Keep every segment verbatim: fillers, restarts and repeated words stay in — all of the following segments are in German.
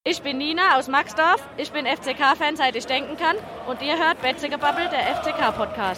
Ich bin Nina aus Maxdorf, ich bin F C K-Fan, seit ich denken kann und ihr hört Betzegebabbel, der F C K-Podcast.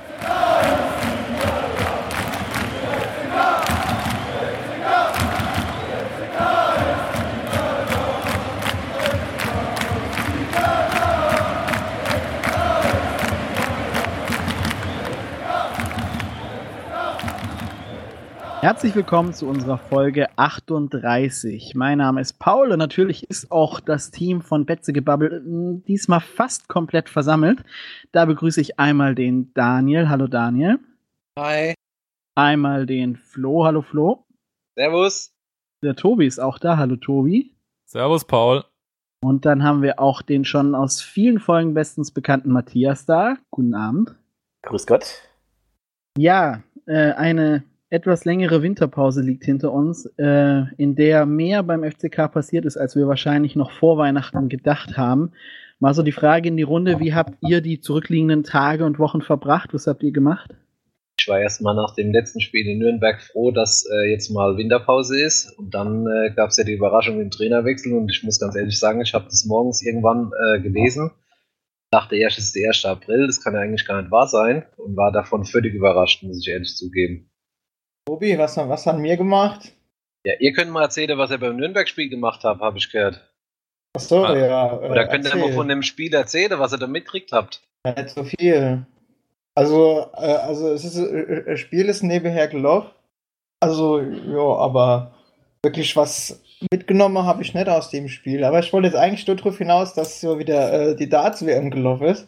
Herzlich willkommen zu unserer Folge achtunddreißig. Mein Name ist Paul und natürlich ist auch das Team von Betzegebabbel diesmal fast komplett versammelt. Da begrüße ich einmal den Daniel. Hallo Daniel. Hi. Einmal den Flo. Hallo Flo. Servus. Der Tobi ist auch da. Hallo Tobi. Servus Paul. Und dann haben wir auch den schon aus vielen Folgen bestens bekannten Matthias da. Guten Abend. Grüß Gott. Ja, äh, eine etwas längere Winterpause liegt hinter uns, äh, in der mehr beim F C K passiert ist, als wir wahrscheinlich noch vor Weihnachten gedacht haben. Mal so die Frage in die Runde, wie habt ihr die zurückliegenden Tage und Wochen verbracht? Was habt ihr gemacht? Ich war erstmal nach dem letzten Spiel in Nürnberg froh, dass äh, jetzt mal Winterpause ist. Und dann äh, gab es ja die Überraschung mit dem Trainerwechsel. Und ich muss ganz ehrlich sagen, ich habe das morgens irgendwann äh, gelesen. Dachte erst, es ist der erste April, das kann ja eigentlich gar nicht wahr sein. Und war davon völlig überrascht, muss ich ehrlich zugeben. Tobi, was, was haben wir gemacht? Ja, ihr könnt mal erzählen, was ihr beim Nürnberg-Spiel gemacht habt, habe ich gehört. Achso, ah, ja. Oder könnt ihr mal von dem Spiel erzählen, was ihr da mitgekriegt habt? Ja, nicht so viel. Also, äh, also es ist, äh, das Spiel ist nebenher gelaufen. Also, ja, aber wirklich was mitgenommen habe ich nicht aus dem Spiel. Aber ich wollte jetzt eigentlich nur darauf hinaus, dass so wieder äh, die Darts-W M gelaufen ist.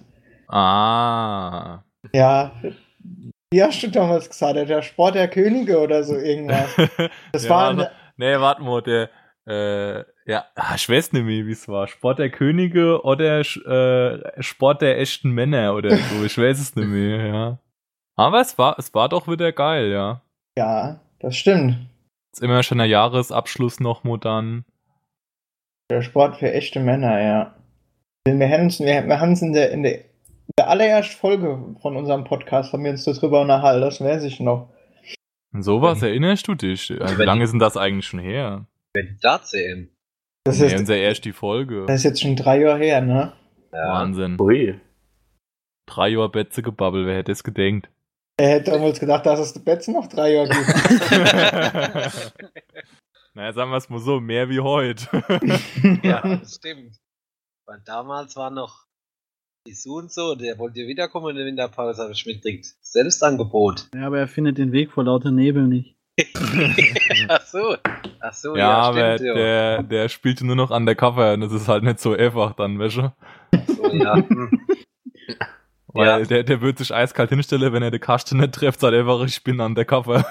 Ah. Ja, wie hast du damals gesagt? Der Sport der Könige oder so irgendwas. Das ja, war eine, nee, warte mal, der, äh, ja, ich weiß nicht mehr, wie es war. Sport der Könige oder äh, Sport der echten Männer oder so. Ich weiß es nicht mehr, ja. Aber es war, es war doch wieder geil, ja. Ja, das stimmt. Ist immer schon der Jahresabschluss noch mal dann. Der Sport für echte Männer, ja. Wir haben uns, wir, wir haben uns in der, in der In der allerersten Folge von unserem Podcast haben wir uns darüber unterhalten, das weiß ich noch. Und sowas erinnerst du dich? Also, wie lange ist denn das eigentlich schon her? Wer die Darts-W M? Das nee, ist unser erst die Folge. Das ist jetzt schon drei Jahre her, ne? Ja. Wahnsinn. Ui. Drei Jahre Betzegebabbel, wer hätte es gedenkt? Er hätte damals gedacht, dass es die Betze noch drei Jahre gibt. Naja, sagen wir es mal so, mehr wie heute. Ja, das stimmt. Weil damals war noch die Su und so, der wollte ja wiederkommen in der Winterpause, habe ich mitgekriegt. Selbstangebot. Ja, aber er findet den Weg vor lauter Nebel nicht. Ach so. Ach so, ja, ja, aber stimmt. Der, der spielte nur noch undercover und das ist halt nicht so einfach dann, weißt du? So, ja. Hm. Weil Ja. der, der wird sich eiskalt hinstellen, wenn er den Kasten nicht trifft, sagt er einfach, ich bin undercover.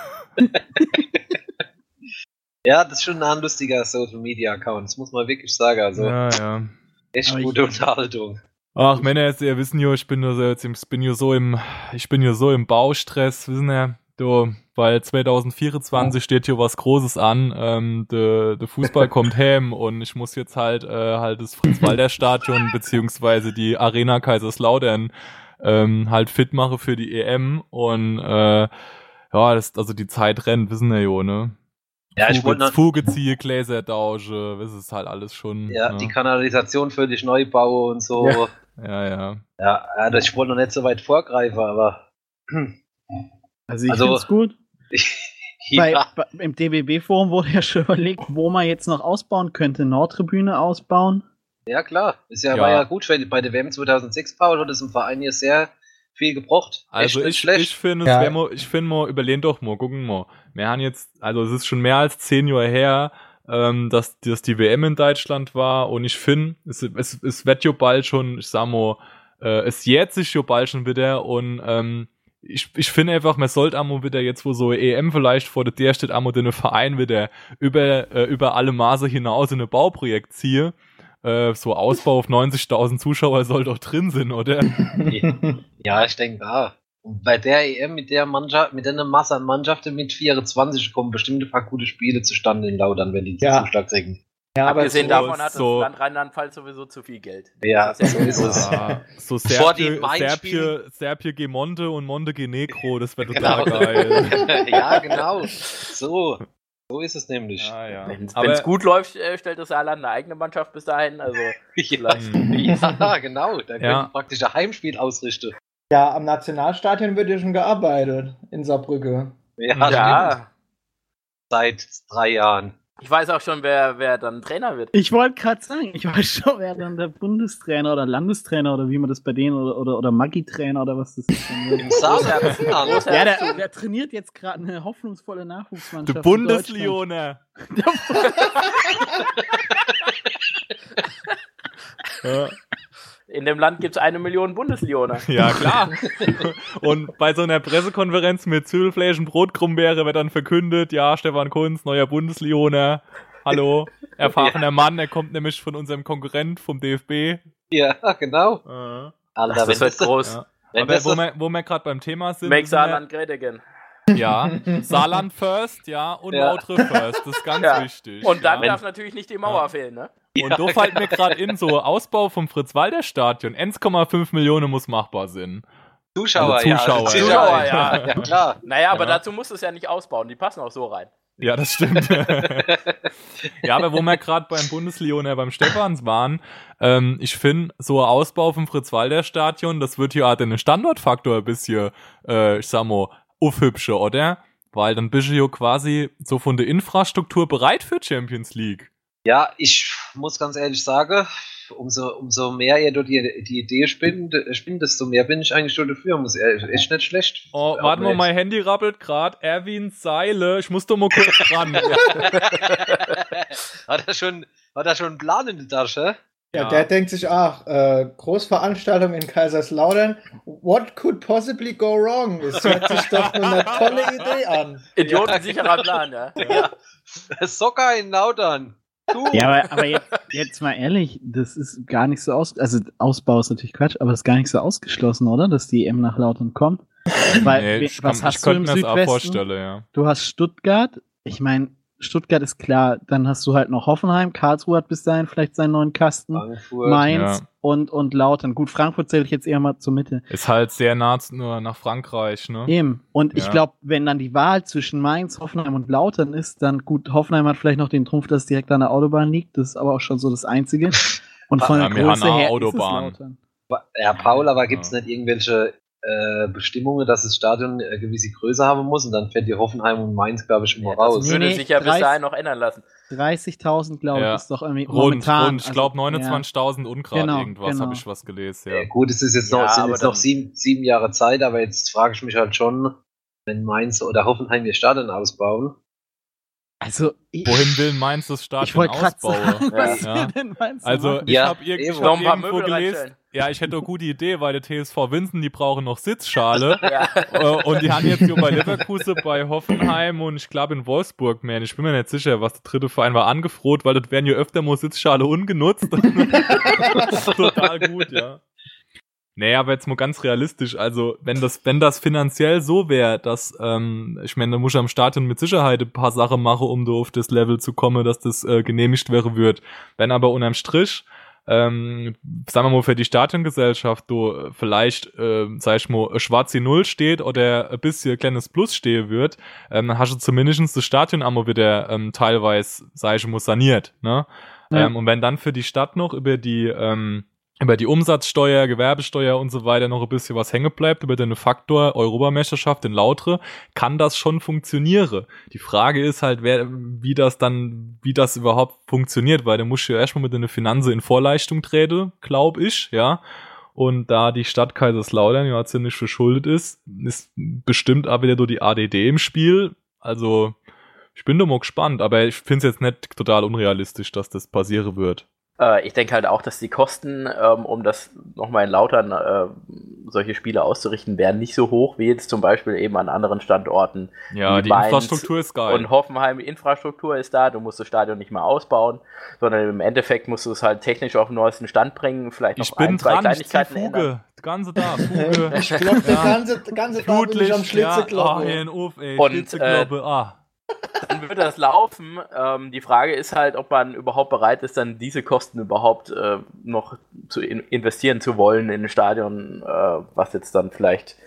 Ja, das ist schon ein lustiger Social-Media-Account, das muss man wirklich sagen. Also, Ja, ja. echt Aber gute ich- Unterhaltung. Ach, Männer, jetzt, ihr wissen ja, ich bin ja so jetzt im, ich bin ja so im, ich bin ja so im Baustress, wissen ja, du, weil zwanzig vierundzwanzig steht hier was Großes an, ähm, der, der Fußball kommt heim und ich muss jetzt halt, äh, halt das Fritz-Walter-Stadion beziehungsweise die Arena Kaiserslautern, ähm, halt fit mache für die E M und, äh, ja, das, also die Zeit rennt, wissen wir ja, ne? Ja, ich Fuge, wollte noch, Fuge ziehe, Gläsertausche, das ist halt alles schon. ja, ne? die Kanalisation völlig neu bauen und so. Ja. Ja, ja. Ja, ja das, ich wollte noch nicht so weit vorgreifen, aber Also ich Also- find's gut. Bei, ja, bei, Im D B B-Forum wurde ja schon überlegt, wo man jetzt noch ausbauen könnte. Nordtribüne ausbauen. ja klar, ist ja, Ja. war ja gut, weil bei der W M zweitausendsechs Paul hat es im Verein hier sehr viel gebraucht. Also Echt nicht ich, schlecht. ich finde, Ja. es wär mal, ich finde mal, überlehn doch mal, gucken mal. Wir haben jetzt, also es ist schon mehr als zehn Jahre her, ähm, dass, dass die W M in Deutschland war und ich finde, es, es, es wird ja bald schon, ich sag mal, äh, es jährt sich ja bald schon wieder und ähm, ich, ich finde einfach, man sollte einmal wieder jetzt, wo so E M vielleicht vor der der steht, einmal den Verein wieder über, äh, über alle Maße hinaus in ein Bauprojekt ziehen. Äh, so Ausbau auf neunzigtausend Zuschauer soll doch drin sein, oder? Ja, ich denke, ja. Und bei der E M mit der Mannschaft, mit einer Masse an Mannschaften mit vierundzwanzig kommen bestimmt ein paar gute Spiele zustande in Laudern, wenn die Ja. Zuschlag kriegen. Ja, aber Abgesehen so- davon hat so- das Land Rheinland-Pfalz sowieso zu viel Geld. Ja, Das ist so ja ist es. Ja, so Bevor die Serpie, in Mainz Serpie, spielen. Serpie G Monte und Monte G Negro, das wäre total Genau. geil. Ja, genau. So. So ist es nämlich. Ah, ja. Wenn Aber- es gut läuft, äh, stellt das Saarland eine eigene Mannschaft bis dahin. Also Ja, ja, genau. Da können Ja. wir praktisch ein Heimspiel ausrichten. Ja, am Nationalstadion wird ja schon gearbeitet in Saarbrücke. Ja, ja, stimmt. Seit drei Jahren. ich weiß auch schon, wer, wer dann Trainer wird. Ich wollte gerade sagen, ich weiß schon, wer dann der Bundestrainer oder Landestrainer oder wie man das bei denen oder, oder, oder Maggi-Trainer oder was das ist. Saarland. Ja, der, der trainiert jetzt gerade eine hoffnungsvolle Nachwuchsmannschaft. Der in Bundeslione. ja. In dem Land gibt es eine Million Bundeslioner. Ja, klar. Und bei so einer Pressekonferenz mit Zwiebelfleisch und Brotkrummbeere wird dann verkündet, ja, Stefan Kunz, neuer Bundeslioner. Hallo, erfahrener Mann, er kommt nämlich von unserem Konkurrent vom D F B. Ja, genau. Äh, Alter, Das, wenn das wird das, groß. ja. wenn Aber das wo so- wir, wo wir gerade beim Thema sind, Make sind wir- Saarland great again. ja, Saarland first, ja, und Ja. Lautre first, das ist ganz Ja. wichtig. Und dann ja. darf natürlich nicht die Mauer Ja. fehlen, ne? Und da fällt mir gerade in, so Ausbau vom Fritz-Walter-Stadion, eins Komma fünf Millionen muss machbar sein. Zuschauer, Also ja. Zuschauer, Zuschauer, ja. ja. Ja, klar. Naja, aber Ja. dazu musst du es ja nicht ausbauen. Die passen auch so rein. Ja, das stimmt. Ja, aber wo wir gerade beim Bundeslioner, beim Stephans waren, ähm, ich finde, so ein Ausbau vom Fritz-Walter-Stadion, das wird ja auch den Standortfaktor ein bisschen, äh, ich sag mal, aufhübscher, oder? Weil dann bist du ja quasi so von der Infrastruktur bereit für Champions League. Ja, ich muss ganz ehrlich sagen, umso, umso mehr ihr dort die, die Idee spinnt, spinnt, desto mehr bin ich eigentlich schon dafür. Muss ehrlich, echt nicht schlecht. Oh, warte mal, mein Handy rappelt gerade. Erwin Seile, ich muss doch mal kurz ran. Hat er schon, hat er schon einen Plan in der Tasche? Ja, Ja. der denkt sich, ach, äh, Großveranstaltung in Kaiserslautern, what could possibly go wrong? Es hört sich doch nur eine tolle Idee an. Idiotensicherer Plan, ja. Ja. Socker in Lautern. Du. Ja, aber, aber jetzt, jetzt mal ehrlich, das ist gar nicht so aus, also Ausbau ist natürlich Quatsch, aber das ist gar nicht so ausgeschlossen, oder? Dass die E M nach Lautern kommt. Weil, Nee, we- ich, was kann, ich hast du könnte im mir das auch Südwesten? vorstellen, ja. Du hast Stuttgart, ich meine, Stuttgart ist klar, dann hast du halt noch Hoffenheim, Karlsruhe hat bis dahin vielleicht seinen neuen Kasten, Frankfurt. Mainz Ja. und, und Lautern. Gut, Frankfurt zähle ich jetzt eher mal zur Mitte. Ist halt sehr nah nur nach Frankreich, ne? Eben. Und ich Ja. glaube, wenn dann die Wahl zwischen Mainz, Hoffenheim und Lautern ist, dann gut, Hoffenheim hat vielleicht noch den Trumpf, dass es direkt an der Autobahn liegt. Das ist aber auch schon so das Einzige. Und von Ja, der wir Größe haben eine her Autobahn. ist es Lautern. Ja, Paul, aber gibt es Ja. nicht irgendwelche äh, Bestimmungen, dass das Stadion eine gewisse Größe haben muss und dann fährt die Hoffenheim und Mainz, glaube ich, immer Ja, das raus. würde Nee, sich ja bis dreißig dahin noch ändern lassen. dreißigtausend, glaube ich, Ja. ist doch irgendwie Rund, momentan. rund. Ich also, glaube neunundzwanzigtausend und gerade Genau, irgendwas, genau. habe ich was gelesen, Ja, ja. gut, es ist jetzt Ja, noch, sind aber jetzt noch dann- sieben, sieben Jahre Zeit, aber jetzt frage ich mich halt schon, wenn Mainz oder Hoffenheim ihr Stadion ausbauen. Also, ich, Wohin will Mainz das ich Stadion wollte gerade ausbauen? sagen, was Ja. wir denn Mainz Also machen? ich Ja, habe irg eben. ich Noch hab ein paar irgendwo Möbel gelesen, reinstellen. ja, ich hätte eine gute Idee, weil der T S V Winsen, die brauchen noch Sitzschale. Ja. Äh, und die haben jetzt so bei Leverkusen, bei Hoffenheim und ich glaube in Wolfsburg mehr. Ich bin mir nicht sicher, was der dritte Verein war, angefroht, weil das werden ja öfter mal Sitzschale ungenutzt. Total gut, ja. Nee, aber jetzt mal ganz realistisch, also wenn das, wenn das finanziell so wäre, dass, ähm, ich meine, da muss ich am Stadion mit Sicherheit ein paar Sachen machen, um da auf das Level zu kommen, dass das äh, genehmigt wäre wird. Wenn aber unterm Strich, ähm, sagen wir mal, für die Stadiongesellschaft du vielleicht, äh, sag ich mal, eine schwarze Null steht oder ein bisschen ein kleines Plus stehen wird, ähm, dann hast du zumindest das Stadion einmal wieder ähm, teilweise, sag ich mal, saniert, ne? Ja. Ähm, und wenn dann für die Stadt noch über die, ähm, über die Umsatzsteuer, Gewerbesteuer und so weiter noch ein bisschen was hängen bleibt, über den Faktor Europameisterschaft in Lautre, kann das schon funktionieren. Die Frage ist halt, wer, wie das dann, wie das überhaupt funktioniert, weil du musst ja erstmal mit deiner Finanzen in Vorleistung treten, glaub ich, ja. Und da die Stadt Kaiserslautern ja ziemlich verschuldet ist, ist bestimmt auch wieder so die A D D im Spiel. Also, ich bin da mal gespannt, aber ich finde es jetzt nicht total unrealistisch, dass das passieren wird. Äh, ich denke halt auch, dass die Kosten, ähm, um das nochmal in Lautern äh, solche Spiele auszurichten, wären nicht so hoch wie jetzt zum Beispiel eben an anderen Standorten. Ja, wie die Mainz Infrastruktur ist geil. Und Hoffenheim, die Infrastruktur ist da, du musst das Stadion nicht mehr ausbauen, sondern im Endeffekt musst du es halt technisch auf den neuesten Stand bringen, vielleicht noch Ich bin ein, zwei dran, ich zieh Kleinigkeiten ändern. Fuge. Das Ganze da, Fuge. Ich glaube, der Ja. ganze, ganze Tag bin ich am Flutlicht, ja. Ah, Schlitzeglocke. hier in Uf, ey, Und, Schlitzeglocke, ah. Dann würde das laufen. Ähm, die Frage ist halt, ob man überhaupt bereit ist, dann diese Kosten überhaupt äh, noch zu in investieren zu wollen in ein Stadion, äh, was jetzt dann vielleicht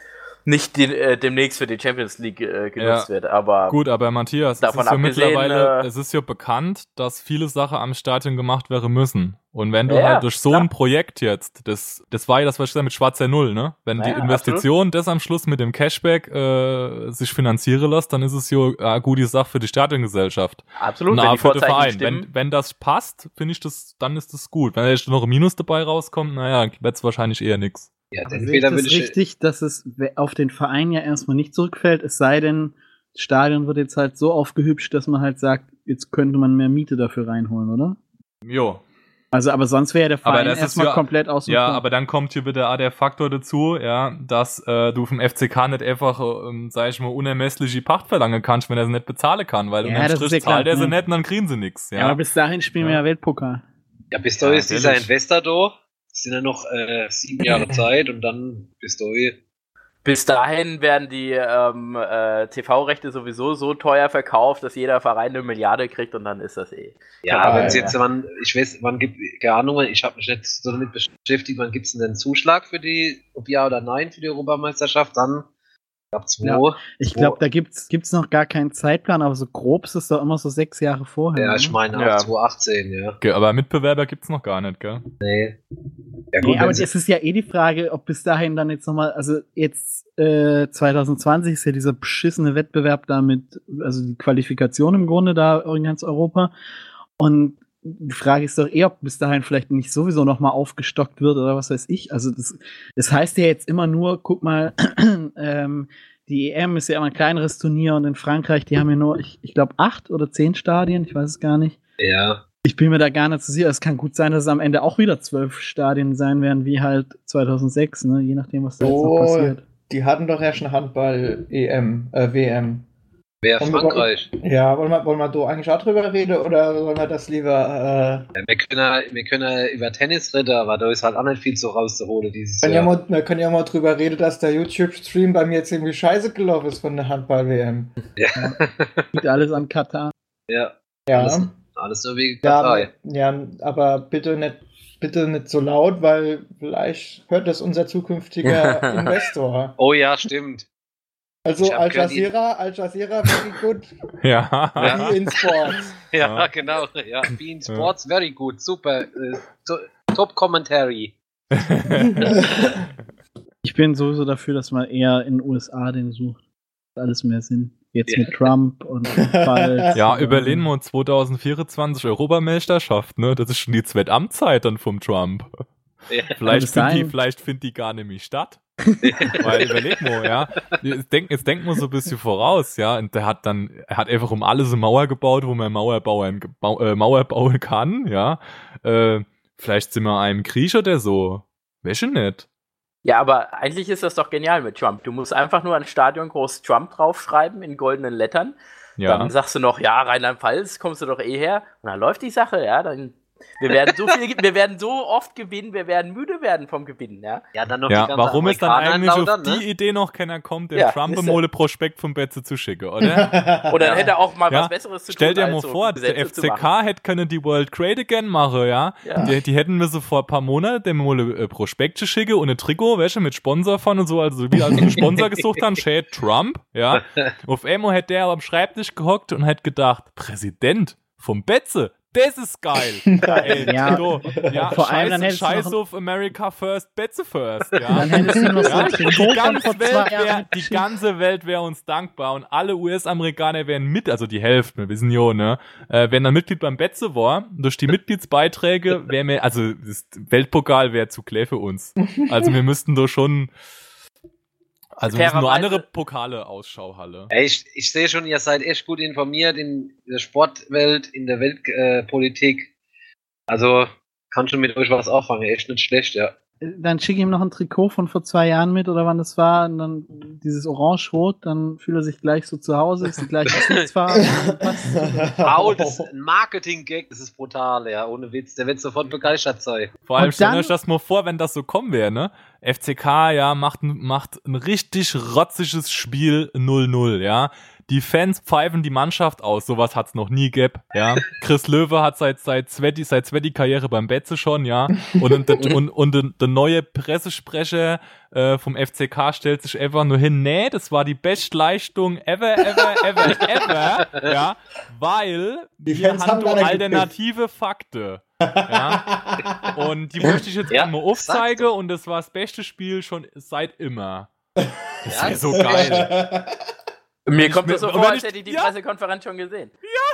nicht die, äh, demnächst für die Champions League äh, genutzt Ja. wird. Aber Gut, aber Matthias, es Davon ist ja abgesehen, mittlerweile, äh, es ist ja bekannt, dass viele Sachen am Stadion gemacht werden müssen. Und wenn du Ja, halt durch so klar. ein Projekt jetzt, das, das war ja das, was ich gesagt habe mit schwarzer Null, ne? Wenn die Ja, Investition das am Schluss mit dem Cashback äh, sich finanzieren lässt, dann ist es ja eine gute Sache für die Stadiongesellschaft. absolut, Und wenn auch die für den Vorzeichen Verein. stimmen. Wenn, wenn das passt, finde ich das, dann ist das gut. Wenn da jetzt noch ein Minus dabei rauskommt, naja, wird's wahrscheinlich eher nix. Ja, Aber sehe ich entweder das würde ich. richtig, dass es we- auf den Verein ja erstmal nicht zurückfällt, es sei denn, das Stadion wird jetzt halt so aufgehübscht, dass man halt sagt, jetzt könnte man mehr Miete dafür reinholen, oder? Jo. Also, aber sonst wäre der Aber Verein das ist erstmal ja- komplett außen Ja, vor. aber dann kommt hier wieder auch der Faktor dazu, ja, dass äh, du vom F C K nicht einfach, ähm, sag ich mal, unermessliche Pacht verlangen kannst, wenn er sie nicht bezahlen kann, weil Ja, unterm das ist Strich ja klar, zahlt er sie ja. nicht und dann kriegen sie nichts. ja. Ja. aber bis dahin spielen wir Ja. ja Weltpokal. Ja, bis dahin Ja, ist dieser natürlich. Investor da. Es sind ja noch äh, sieben Jahre Zeit und dann bis dahin. Bis dahin werden die ähm, äh, T V-Rechte sowieso so teuer verkauft, dass jeder Verein eine Milliarde kriegt und dann ist das eh. Ja, Ah, wenn es ja. jetzt, wann, ich weiß, wann gibt, keine Ahnung, ich habe mich nicht so damit beschäftigt, wann gibt es denn den Zuschlag für die, ob ja oder nein, für die Europameisterschaft, dann, ich glaube, zwei. Ja. Ich glaube, da gibt's gibt's noch gar keinen Zeitplan, aber so grob ist es doch immer so sechs Jahre vorher. Ja, ich oder? meine Ja. auch zwanzig achtzehn, ja. Okay, aber Mitbewerber gibt's noch gar nicht, gell? Nee. Ja, Nee, aber wenn sie- es ist ja eh die Frage, ob bis dahin dann jetzt nochmal, also jetzt äh, zwanzig zwanzig ist ja dieser beschissene Wettbewerb da mit, also die Qualifikation im Grunde da in ganz Europa. Und die Frage ist doch eher, ob bis dahin vielleicht nicht sowieso nochmal aufgestockt wird oder was weiß ich. Also das, das heißt ja jetzt immer nur, guck mal, ähm, die E M ist ja immer ein kleineres Turnier und in Frankreich, die haben ja nur, ich, ich glaube, acht oder zehn Stadien, ich weiß es gar nicht. ja. Ich bin mir da gar nicht so sicher. Es kann gut sein, dass es am Ende auch wieder zwölf Stadien sein werden, wie halt zweitausendsechs, ne? Je nachdem, was da jetzt noch Oh, passiert. die hatten doch ja schon Handball-E M, äh, W M. Wer Und- Frankreich? Ja, wollen wir, wollen wir da eigentlich auch drüber reden oder wollen wir das lieber, Ja, wir, können ja, wir können ja über Tennis reden, aber da ist halt auch nicht viel so rauszuholen dieses äh, können ja Jahr. mal, wir können ja mal drüber reden, dass der YouTube-Stream bei mir ziemlich scheiße gelaufen ist von der Handball-W M. Liegt alles an Katar. Ja, Ja, alles, alles nur wegen ja, Katar. aber, ja, aber bitte nicht, bitte nicht so laut, weil vielleicht hört das unser zukünftiger Investor. Oh ja, stimmt. Also Ich hab Al gehört, die- Jazeera, Al Jazeera very good, Ja. Ja. wie in Sports. Ja, Ja. genau. Ja, Bean Sports, very good, super. Äh, to, top Commentary. Ich bin sowieso dafür, dass man eher in den U S A den sucht. Macht alles mehr Sinn. Jetzt Ja. mit Trump und bald. Ja, überlegen wir uns zwanzig vierundzwanzig Europameisterschaft, ne? Das ist schon die zweite Amtszeit dann vom Trump. Ja. Vielleicht bis findet die, dahin- vielleicht findet die gar nicht mehr statt. Weil überleg mal, ja. Jetzt denken, jetzt denken wir so ein bisschen voraus, ja. Und der hat dann, er hat einfach um alles eine Mauer gebaut, wo man Mauer bauen, gebau- äh, Mauer bauen kann, ja. Äh, vielleicht sind wir einem Krieg oder so. Weiß ich nicht. Ja, aber eigentlich ist das doch genial mit Trump. Du musst einfach nur ein Stadion groß Trump draufschreiben in goldenen Lettern. Ja. Dann sagst du noch, ja, Rheinland-Pfalz, kommst du doch eh her. Und dann läuft die Sache, ja. Dann, wir werden so viel, wir werden so oft gewinnen, wir werden müde werden vom Gewinnen, ja. Ja, dann noch Ja, die ganze warum ist dann Amerikaner eigentlich auf lautern, die ne? Idee noch keiner kommt, den Ja, Trump ist im ja- Mole Prospekt vom Betze zu schicken, oder? Und dann hätte er auch mal Ja, was Besseres zu Stell tun, dir mal als so vor, der Gesetze F zu C machen. K hätte können die World Great Again machen, ja. Ja. Die, die hätten mir so vor ein paar Monaten dem Mole äh, Prospekte schicken und ein Trikot, weißt du, mit Sponsor von und so, also wie also einen Sponsor gesucht haben, Shade Trump, ja. Auf einmal hätte der am Schreibtisch gehockt und hätte gedacht, Präsident vom Betze, das ist geil. Ey, Ja. du, ja, Vor allem scheiß, dann hättest du scheiß noch- auf America First, Betze First, ja. Dann hättest du noch so Ja, ein und Trikot die, von ganze vor Welt zwei wär, Jahren. die ganze Welt wäre uns dankbar und alle U S-Amerikaner wären mit, also die Hälfte, wir wissen ja, ne, äh, wenn dann Mitglied beim Betze war, durch die Mitgliedsbeiträge wäre mir, also das Weltpokal wäre zu klar für uns. Also wir müssten doch schon, also wir müssen nur Fairerweise- andere Pokale Ausschau halle. Ey, ich, ich sehe schon, ihr seid echt gut informiert in der Sportwelt, in der Weltpolitik. Äh, Politik. also kann schon mit euch was auffangen, echt nicht schlecht, ja. Dann schicke ich ihm noch ein Trikot von vor zwei Jahren mit oder wann das war. Und dann dieses Orange-Rot, dann fühlt er sich gleich so zu Hause, ist die gleiche Gesichtsfarbe. dann passt es. Au, das ist ein Marketing-Gag, das ist brutal, ja, ohne Witz. Der wird sofort begeistert sein. Vor allem Und stellt dann- euch das mal vor, wenn das so kommen wäre, ne? F C K, ja, macht, ein- macht ein richtig rotziges Spiel null null, ja. die Fans pfeifen die Mannschaft aus. Sowas hat's noch nie gegeben, ja. Chris Löwe hat seit seit Zwetti, seit Zwetti Karriere beim Betze schon, ja. Und und und, und der, der neue Pressesprecher äh, vom F C K stellt sich einfach nur hin. Nee, das war die Bestleistung ever, ever, ever, ever, ja, weil Die wir Fans haben haben nur alle alternative Fakten. Ja. Und die möchte ich jetzt Ja, einmal aufzeigen und das war das beste Spiel schon seit immer. Das Ja, wäre so geil. Mir kommt mir- es so wenn vor, ich- als hätte ich die ja. Pressekonferenz schon gesehen.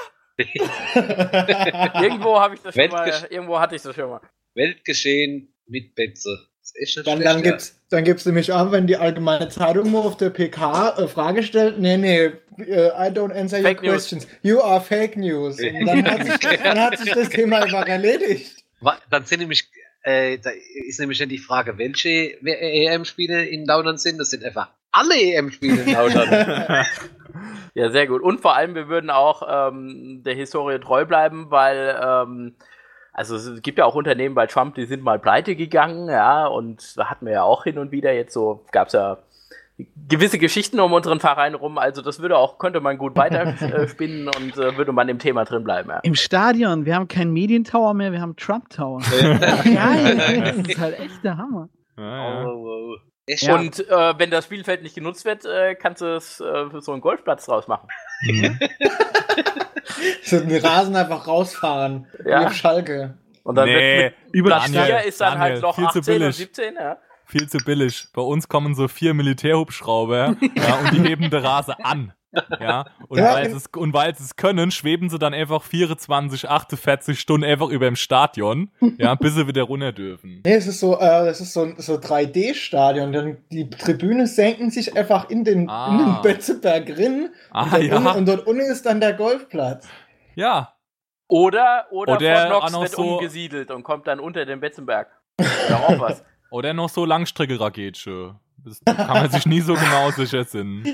Irgendwo habe ich das schon mal, Weltgesch- irgendwo hatte ich das schon mal. Weltgeschehen mit Betze. Das ist echt nicht Dann, schlecht, dann ja. gibt's, dann gibt's nämlich auch, wenn die Allgemeine Zeitung mal auf der P K äh, Frage stellt, nee, nee, äh, I don't answer your Fake News. questions. You are fake news. Und dann hat sich, dann hat sich das Thema einfach erledigt. Wa- Dann sind nämlich, äh, da ist nämlich dann die Frage, welche E M-Spiele in Laudern sind. Das sind einfach alle E M-Spiele in Laudern. Ja, sehr gut. Und vor allem, wir würden auch ähm, der Historie treu bleiben, weil ähm, also es gibt ja auch Unternehmen bei Trump, die sind mal pleite gegangen, ja, und da hatten wir ja auch hin und wieder jetzt so, gab es ja gewisse Geschichten um unseren Verein rum, also das würde auch, könnte man gut weiterspinnen äh, und äh, würde man im Thema drin bleiben, ja. Im Stadion, wir haben keinen Medientower mehr, wir haben Trump Tower. Geil, das ist halt echt der Hammer. Ja, ja. Oh, oh, oh. Echt Ja. schon. Und äh, wenn das Spielfeld nicht genutzt wird, äh, kannst du es äh, für so einen Golfplatz draus machen. Mhm. So den Rasen einfach rausfahren. Ja. Wie auf Schalke. Und dann Nee, wird mit über Platz Daniel, vier ist dann Daniel, halt noch viel zu achtzehn und billig. siebzehn, ja. Viel zu billig. Bei uns kommen so vier Militärhubschrauber ja, und die heben die Rase an. Ja, und Ja, weil sie es, und weil sie es können, schweben sie dann einfach vierundzwanzig, achtundvierzig Stunden einfach über dem Stadion, ja, bis sie wieder runter dürfen. Nee, es ist so, äh, das ist so ein so drei D-Stadion. Dann die Tribünen senken sich einfach in den, Ah. in den Betzeberg rein. Ah, und, dort ja. unten, und dort unten ist dann der Golfplatz. Ja, Oder, oder, Oder Fort Knox auch noch wird so- umgesiedelt und kommt dann unter den Betzenberg. Oder auch was. oder noch so Langstrecke-Raketsche. Das kann man sich nie so genau sicher sein.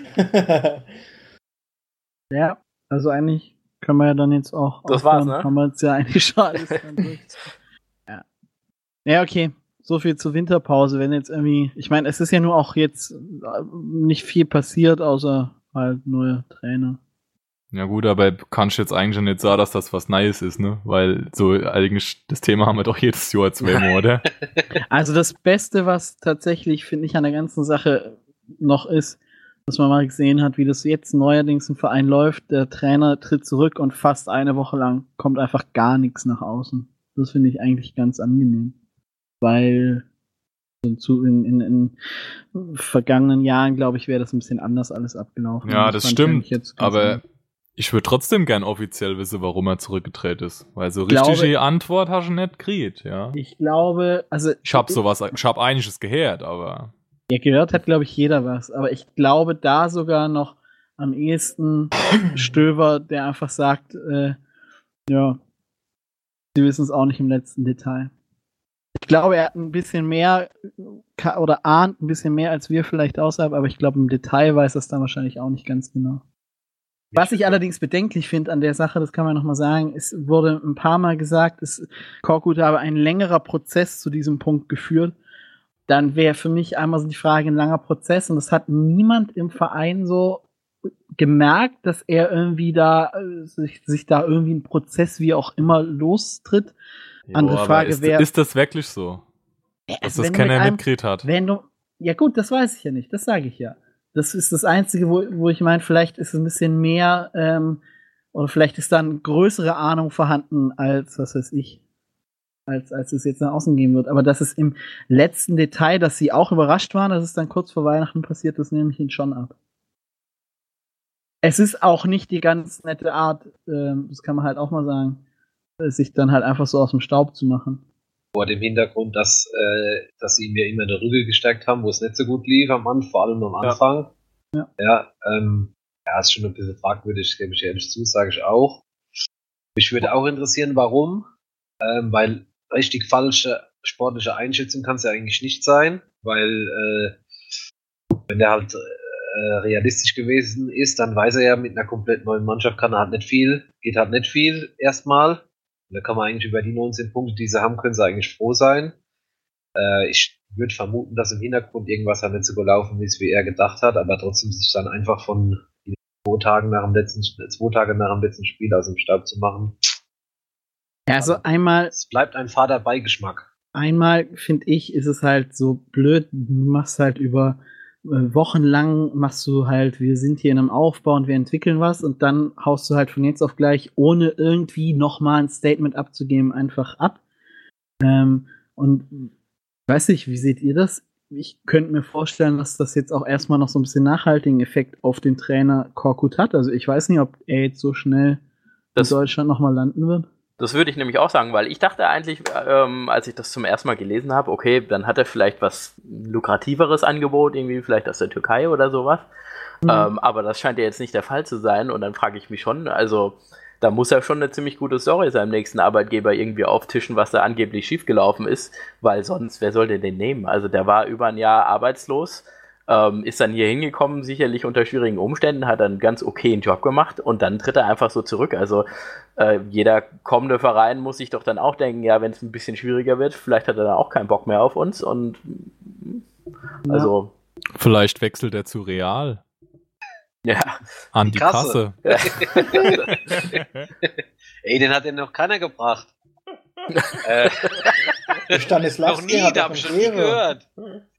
Ja, also eigentlich können wir ja dann jetzt auch. Das aufhören. war's, ne? Haben wir jetzt ja eigentlich schon alles dann durch. Ja. Ja, okay. So viel zur Winterpause. Wenn jetzt irgendwie, ich meine, es ist ja nur auch jetzt äh, nicht viel passiert, außer halt neue Trainer. Ja gut, aber kannst du jetzt eigentlich schon nicht sagen, dass das was Neues ist, ne? Weil so eigentlich das Thema haben wir doch jedes Jahr zweimal, oder? Also das Beste, was tatsächlich, finde ich, an der ganzen Sache noch ist, dass man mal gesehen hat, wie das jetzt neuerdings im Verein läuft. Der Trainer tritt zurück und fast eine Woche lang kommt einfach gar nichts nach außen. Das finde ich eigentlich ganz angenehm. Weil zu in, in, in vergangenen Jahren, glaube ich, wäre das ein bisschen anders alles abgelaufen. Ja, das fand ich stimmt. eigentlich jetzt ganz Aber angenehm. ich würde trotzdem gern offiziell wissen, warum er zurückgetreten ist. Weil so Glaube- richtige Antwort hast du nicht gekriegt, ja. Ich glaube, also Ich hab sowas, ich hab einiges gehört, aber ja, gehört hat, glaube ich, jeder was. Aber ich glaube da sogar noch am ehesten Stöver, der einfach sagt, äh, ja, sie wissen es auch nicht im letzten Detail. Ich glaube, er hat ein bisschen mehr ka- oder ahnt ein bisschen mehr als wir vielleicht außerhalb, aber ich glaube, im Detail weiß er es dann wahrscheinlich auch nicht ganz genau. Was ich allerdings bedenklich finde an der Sache, das kann man nochmal sagen, es wurde ein paar Mal gesagt, es, Korkut habe ein längerer Prozess zu diesem Punkt geführt. Dann wäre für mich einmal so die Frage, ein langer Prozess, und das hat niemand im Verein so gemerkt, dass er irgendwie da äh, sich, sich da irgendwie ein Prozess wie auch immer lostritt. Andere Jo, aber Frage, ist, wer- ist das wirklich so? Dass Also das wenn du keiner mit einem- mitgekriegt hat. Wenn du, ja gut, das weiß ich ja nicht, das sage ich ja. Das ist das Einzige, wo, wo ich meine, vielleicht ist ein bisschen mehr, ähm, oder vielleicht ist dann größere Ahnung vorhanden als, was weiß ich, als, als es jetzt nach außen gehen wird. Aber das ist im letzten Detail, dass sie auch überrascht waren, dass es dann kurz vor Weihnachten passiert, das nehme ich ihnen schon ab. Es ist auch nicht die ganz nette Art, ähm, das kann man halt auch mal sagen, äh, sich dann halt einfach so aus dem Staub zu machen. Vor dem Hintergrund, dass, äh, dass sie mir immer in der Rüge gestärkt haben, wo es nicht so gut lief am Anfang, vor allem am Ja. Anfang. Ja. Ja, ähm, ja, ist schon ein bisschen fragwürdig, gebe ich ehrlich zu, sage ich auch. Mich würde auch interessieren, warum. Ähm, weil richtig falsche sportliche Einschätzung kann es ja eigentlich nicht sein, weil äh, wenn der halt äh, realistisch gewesen ist, dann weiß er ja, mit einer komplett neuen Mannschaft kann er halt nicht viel, geht halt nicht viel erstmal. Und da kann man eigentlich über die neunzehn Punkte, die sie haben, können sie eigentlich froh sein. Äh, ich würde vermuten, dass im Hintergrund irgendwas halt nicht so gelaufen ist, wie er gedacht hat, aber trotzdem sich dann einfach von zwei Tagen nach dem letzten, zwei Tage nach dem letzten Spiel aus dem Stab zu machen. Ja, also einmal. Es bleibt ein fader Beigeschmack. Einmal, finde ich, ist es halt so blöd, du machst halt über äh, Wochen lang, machst du halt, wir sind hier in einem Aufbau und wir entwickeln was und dann haust du halt von jetzt auf gleich, ohne irgendwie nochmal ein Statement abzugeben, einfach ab. Ähm, und weiß nicht, wie seht ihr das? Ich könnte mir vorstellen, dass das jetzt auch erstmal noch so ein bisschen nachhaltigen Effekt auf den Trainer Korkut hat. Also ich weiß nicht, ob er jetzt so schnell das in Deutschland nochmal landen wird. Das würde ich nämlich auch sagen, weil ich dachte eigentlich, ähm, als ich das zum ersten Mal gelesen habe, okay, dann hat er vielleicht was lukrativeres Angebot, irgendwie vielleicht aus der Türkei oder sowas. Mhm. Ähm, aber das scheint ja jetzt nicht der Fall zu sein und dann frage ich mich schon, also da muss ja schon eine ziemlich gute Story seinem nächsten Arbeitgeber irgendwie auftischen, was da angeblich schiefgelaufen ist, weil sonst, wer soll denn den nehmen? Also der war über ein Jahr arbeitslos, ähm, ist dann hier hingekommen, sicherlich unter schwierigen Umständen, hat einen ganz okayen Job gemacht und dann tritt er einfach so zurück. Also äh, jeder kommende Verein muss sich doch dann auch denken, ja, wenn es ein bisschen schwieriger wird, vielleicht hat er dann auch keinen Bock mehr auf uns und also... Ja. Vielleicht wechselt er zu Real. Ja. An die Kasse. Kasse. Ey, den hat ja noch keiner gebracht. äh, Stanislavski noch nie, hat da hab ich schon nie gehört.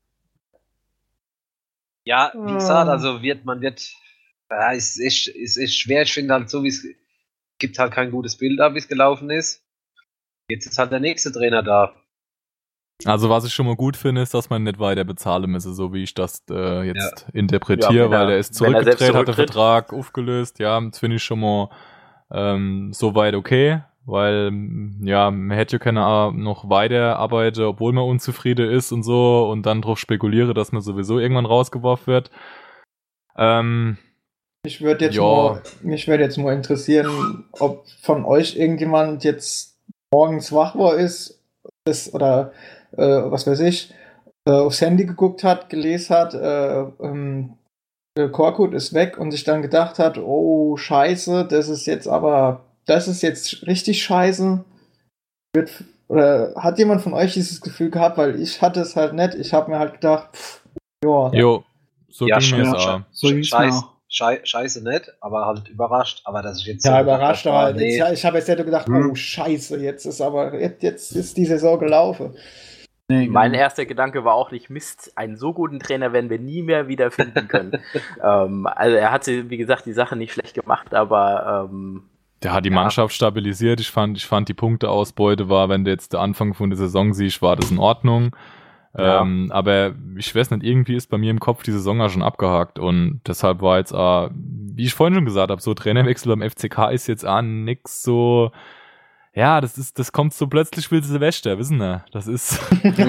Ja, wie gesagt, also wird, man wird, ja, es ist, es ist schwer, ich finde halt so, wie es gibt halt kein gutes Bild ab, wie es gelaufen ist. Jetzt ist halt der nächste Trainer da. Also was ich schon mal gut finde, ist, dass man nicht weiter bezahlen müsse, so wie ich das äh, jetzt ja. interpretiere, ja, weil er, er ist zurückgetreten, hat den Vertrag aufgelöst, ja, das finde ich schon mal ähm, soweit okay, weil ja, man hätte ja keine noch weiter arbeiten, obwohl man unzufrieden ist und so und dann drauf spekuliere, dass man sowieso irgendwann rausgeworfen wird. Ähm, ich würde jetzt, mal, mich würde jetzt mal interessieren, ob von euch irgendjemand jetzt morgens wach war ist das, oder äh, was weiß ich, äh, aufs Handy geguckt hat, gelesen hat, äh, ähm, Korkut ist weg und sich dann gedacht hat, oh scheiße, das ist jetzt aber, das ist jetzt richtig scheiße. Wird, oder hat jemand von euch dieses Gefühl gehabt, weil ich hatte es halt nicht, ich habe mir halt gedacht, pff, joa. Jo, so ja, ging mir es auch. So Scheiße, Schei- scheiße nicht, aber halt überrascht, aber dass ich jetzt ja, so überrascht, gedacht, aber oh, nee. jetzt, ich habe jetzt nicht gedacht, hm. oh scheiße, jetzt ist aber, jetzt, jetzt ist die Saison gelaufen. Nee, mein genau. erster Gedanke war auch nicht, Mist, einen so guten Trainer werden wir nie mehr wieder finden können. ähm, also er hat, wie gesagt, die Sache nicht schlecht gemacht, aber ähm, der hat die ja. Mannschaft stabilisiert. Ich fand, ich fand die Punkteausbeute war, wenn du jetzt der Anfang von der Saison siehst, war das in Ordnung. Ja. Ähm, aber ich weiß nicht, irgendwie ist bei mir im Kopf die Saison ja schon abgehakt und deshalb war jetzt, äh, wie ich vorhin schon gesagt habe, so Trainerwechsel am F C K ist jetzt auch nix so. Ja, das ist, das kommt so plötzlich will Silvester, wissen wir. Das ist.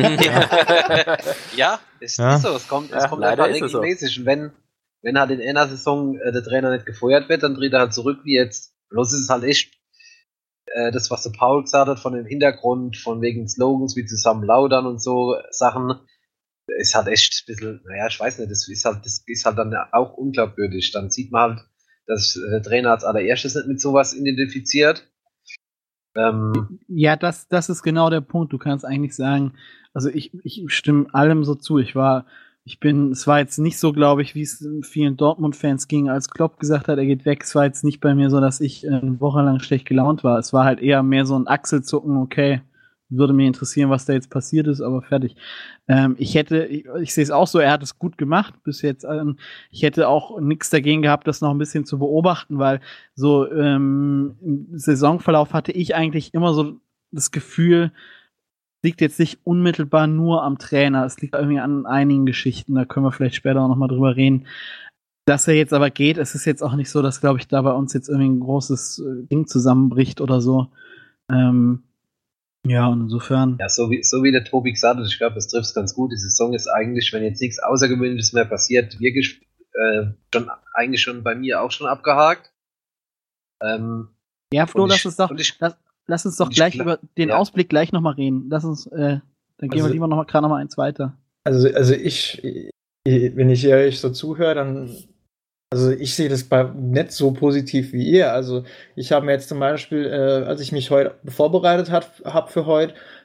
ja, es ja. ist so. Es kommt, es ja, kommt einfach regelmäßig. So. Und wenn, wenn halt in einer Saison äh, der Trainer nicht gefeuert wird, dann dreht er halt zurück wie jetzt. Bloß ist es halt echt äh, das, was der Paul gesagt hat, von dem Hintergrund, von wegen Slogans wie zusammen laudern und so Sachen, ist halt echt ein bisschen, naja, ich weiß nicht, das ist halt, das ist halt dann auch unglaubwürdig. Dann sieht man halt, dass der Trainer als allererstes nicht mit sowas identifiziert. Ähm, ja, das, das ist genau der Punkt. Du kannst eigentlich sagen, also ich, ich stimme allem so zu. Ich war, ich bin, es war jetzt nicht so, glaube ich, wie es vielen Dortmund-Fans ging, als Klopp gesagt hat, er geht weg. Es war jetzt nicht bei mir so, dass ich eine Woche lang schlecht gelaunt war. Es war halt eher mehr so ein Achselzucken, okay, würde mich interessieren, was da jetzt passiert ist, aber fertig. Ähm, ich hätte, ich, ich sehe es auch so, er hat es gut gemacht bis jetzt. Ähm, ich hätte auch nichts dagegen gehabt, das noch ein bisschen zu beobachten, weil so ähm, im Saisonverlauf hatte ich eigentlich immer so das Gefühl, es liegt jetzt nicht unmittelbar nur am Trainer, es liegt irgendwie an einigen Geschichten, da können wir vielleicht später auch nochmal drüber reden. Dass er jetzt aber geht, es ist jetzt auch nicht so, dass, glaube ich, da bei uns jetzt irgendwie ein großes Ding zusammenbricht oder so. Ähm, Ja, und insofern. Ja, so wie, so wie der Tobi gesagt hat, ich glaube, das trifft es ganz gut. Die Saison ist eigentlich, wenn jetzt nichts Außergewöhnliches mehr passiert, wirklich äh, schon, eigentlich schon bei mir auch schon abgehakt. Ähm, ja, Flo, lass ich, uns doch, ich, lass, lass uns doch gleich ich, über den ja. Ausblick gleich nochmal reden. Lass uns, äh, dann gehen also, wir lieber noch gerade nochmal eins weiter. Also, also ich, wenn ich euch so zuhöre, dann. Also ich sehe das bei nicht so positiv wie ihr. Also ich habe mir jetzt zum Beispiel, äh, als ich mich heute vorbereitet habe für heute,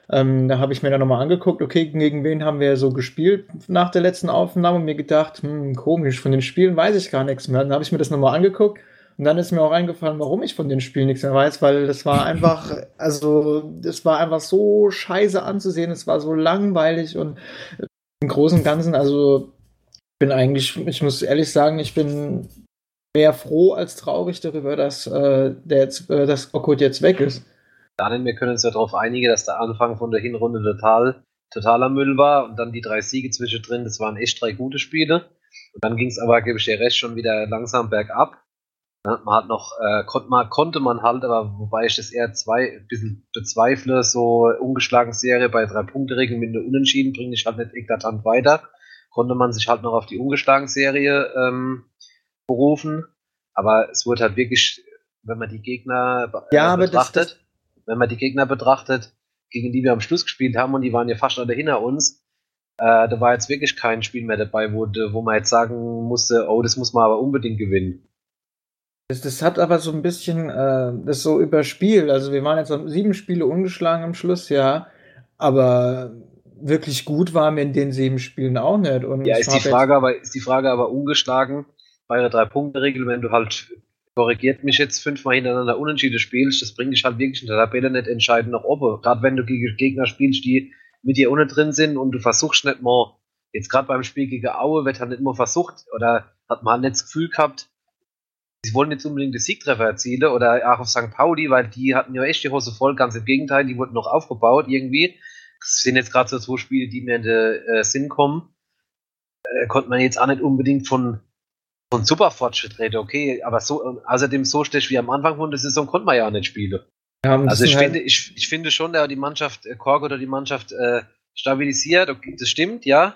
Ähm, da habe ich mir dann nochmal angeguckt, okay, gegen wen haben wir so gespielt nach der letzten Aufnahme und mir gedacht, hm, komisch, von den Spielen weiß ich gar nichts mehr. Dann habe ich mir das nochmal angeguckt und dann ist mir auch eingefallen, warum ich von den Spielen nichts mehr weiß, weil das war einfach, also das war einfach so scheiße anzusehen, es war so langweilig und im Großen und Ganzen, also ich bin eigentlich, ich muss ehrlich sagen, ich bin mehr froh als traurig darüber, dass äh, der jetzt, äh, dass Okut jetzt weg ist. Daniel, wir können uns ja darauf einigen, dass der Anfang von der Hinrunde total, totaler Müll war und dann die drei Siege zwischendrin, das waren echt drei gute Spiele. Und dann ging es aber, gebe ich dir recht, schon wieder langsam bergab. Ja, man hat noch, äh, konnte, man, konnte man halt, aber wobei ich das eher zwei, ein bisschen bezweifle, so ungeschlagen Serie bei drei Punkte Regeln mit einem Unentschieden bringe ich halt nicht eklatant weiter. Konnte man sich halt noch auf die ungeschlagen Serie ähm, berufen. Aber es wurde halt wirklich, wenn man die Gegner äh, ja, aber betrachtet, das, das wenn man die Gegner betrachtet, gegen die wir am Schluss gespielt haben und die waren ja fast alle hinter uns, äh, da war jetzt wirklich kein Spiel mehr dabei, wo, wo man jetzt sagen musste, oh, das muss man aber unbedingt gewinnen. Das, das hat aber so ein bisschen äh, das so überspielt. Also wir waren jetzt sieben Spiele ungeschlagen am Schluss, ja, aber wirklich gut waren wir in den sieben Spielen auch nicht. Und ja, ist die Frage aber, ist die Frage aber ungeschlagen bei der Drei-Punkte-Regel, wenn du halt, korrigiert mich jetzt, fünfmal hintereinander unentschieden spielst, das bringt dich halt wirklich in der Tabelle nicht entscheidend nach oben. Gerade wenn du gegen Gegner spielst, die mit dir unten drin sind und du versuchst nicht mal, jetzt gerade beim Spiel gegen Aue wird halt nicht mal versucht oder hat man halt nicht das Gefühl gehabt, sie wollen jetzt unbedingt den Siegtreffer erzielen oder auch auf Sankt Pauli, weil die hatten ja echt die Hose voll, ganz im Gegenteil, die wurden noch aufgebaut irgendwie. Das sind jetzt gerade so zwei Spiele, die mir in den äh, Sinn kommen. Äh, konnte man jetzt auch nicht unbedingt von von super Fortschritt reden, okay, aber so, außerdem so schlecht wie am Anfang von der Saison konnte man ja auch nicht spielen. Ja, also ich halt finde, ich, ich finde schon, dass die Mannschaft, äh, Kork oder die Mannschaft äh, stabilisiert, okay, das stimmt, ja.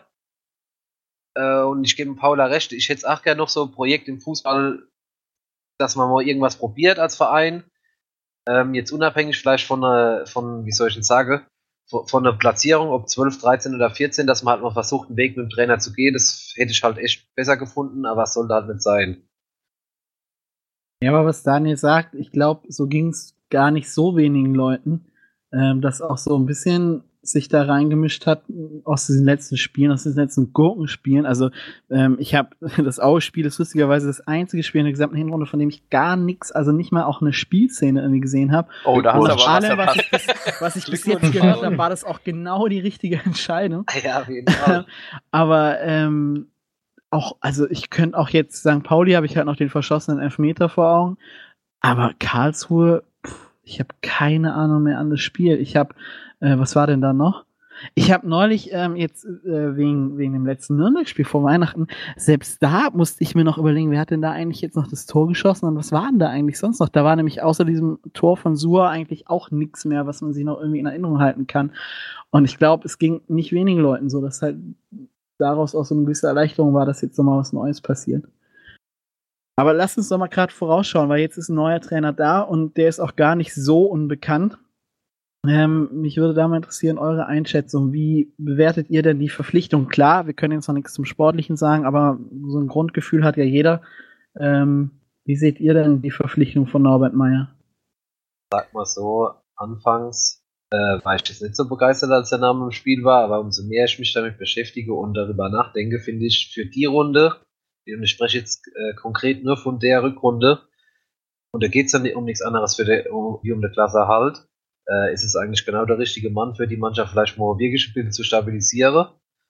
Äh, und ich gebe Paula recht, ich hätte es auch gerne noch so ein Projekt im Fußball, dass man mal irgendwas probiert als Verein. Ähm, jetzt unabhängig vielleicht von, einer, von, wie soll ich denn sagen, von, von einer Platzierung, ob zwölf, dreizehn oder vierzehn, dass man halt mal versucht, einen Weg mit dem Trainer zu gehen, das hätte ich halt echt besser gefunden, aber es sollte halt nicht sein. Ja, aber was Daniel sagt, ich glaube, so ging es gar nicht so wenigen Leuten, ähm, dass auch so ein bisschen sich da reingemischt hat aus diesen letzten Spielen, aus diesen letzten Gurkenspielen. Also ähm, ich habe das Aue-Spiel, ist lustigerweise das einzige Spiel in der gesamten Hinrunde, von dem ich gar nichts, also nicht mal auch eine Spielszene irgendwie gesehen habe. Oh, da hast du aber allem, was, ich bis, was ich bis jetzt gehört habe, war das auch genau die richtige Entscheidung. Ja, auf jeden Fall. Aber ähm, auch, also ich könnte auch jetzt Sankt Pauli, habe ich halt noch den verschossenen Elfmeter vor Augen, aber Karlsruhe, pff, ich habe keine Ahnung mehr an das Spiel. Ich habe Äh, was war denn da noch? Ich habe neulich ähm, jetzt äh, wegen, wegen dem letzten Nürnberg-Spiel vor Weihnachten, selbst da musste ich mir noch überlegen, wer hat denn da eigentlich jetzt noch das Tor geschossen und was war denn da eigentlich sonst noch? Da war nämlich außer diesem Tor von Suhr eigentlich auch nichts mehr, was man sich noch irgendwie in Erinnerung halten kann. Und ich glaube, es ging nicht wenigen Leuten so, dass halt daraus auch so eine gewisse Erleichterung war, dass jetzt nochmal was Neues passiert. Aber lasst uns doch mal gerade vorausschauen, weil jetzt ist ein neuer Trainer da und der ist auch gar nicht so unbekannt. Ähm, mich würde da mal interessieren, eure Einschätzung. Wie bewertet ihr denn die Verpflichtung? Klar, wir können jetzt noch nichts zum Sportlichen sagen, aber so ein Grundgefühl hat ja jeder. Ähm, wie seht ihr denn die Verpflichtung von Norbert Meyer? Sag mal so, anfangs äh, war ich jetzt nicht so begeistert, als der Name im Spiel war, aber umso mehr ich mich damit beschäftige und darüber nachdenke, finde ich für die Runde, und ich spreche jetzt äh, konkret nur von der Rückrunde, und da geht es dann um nichts anderes für der, um, wie um den Klassenerhalt, äh, ist es eigentlich genau der richtige Mann für die Mannschaft, vielleicht mal wirklich ein bisschen zu stabilisieren.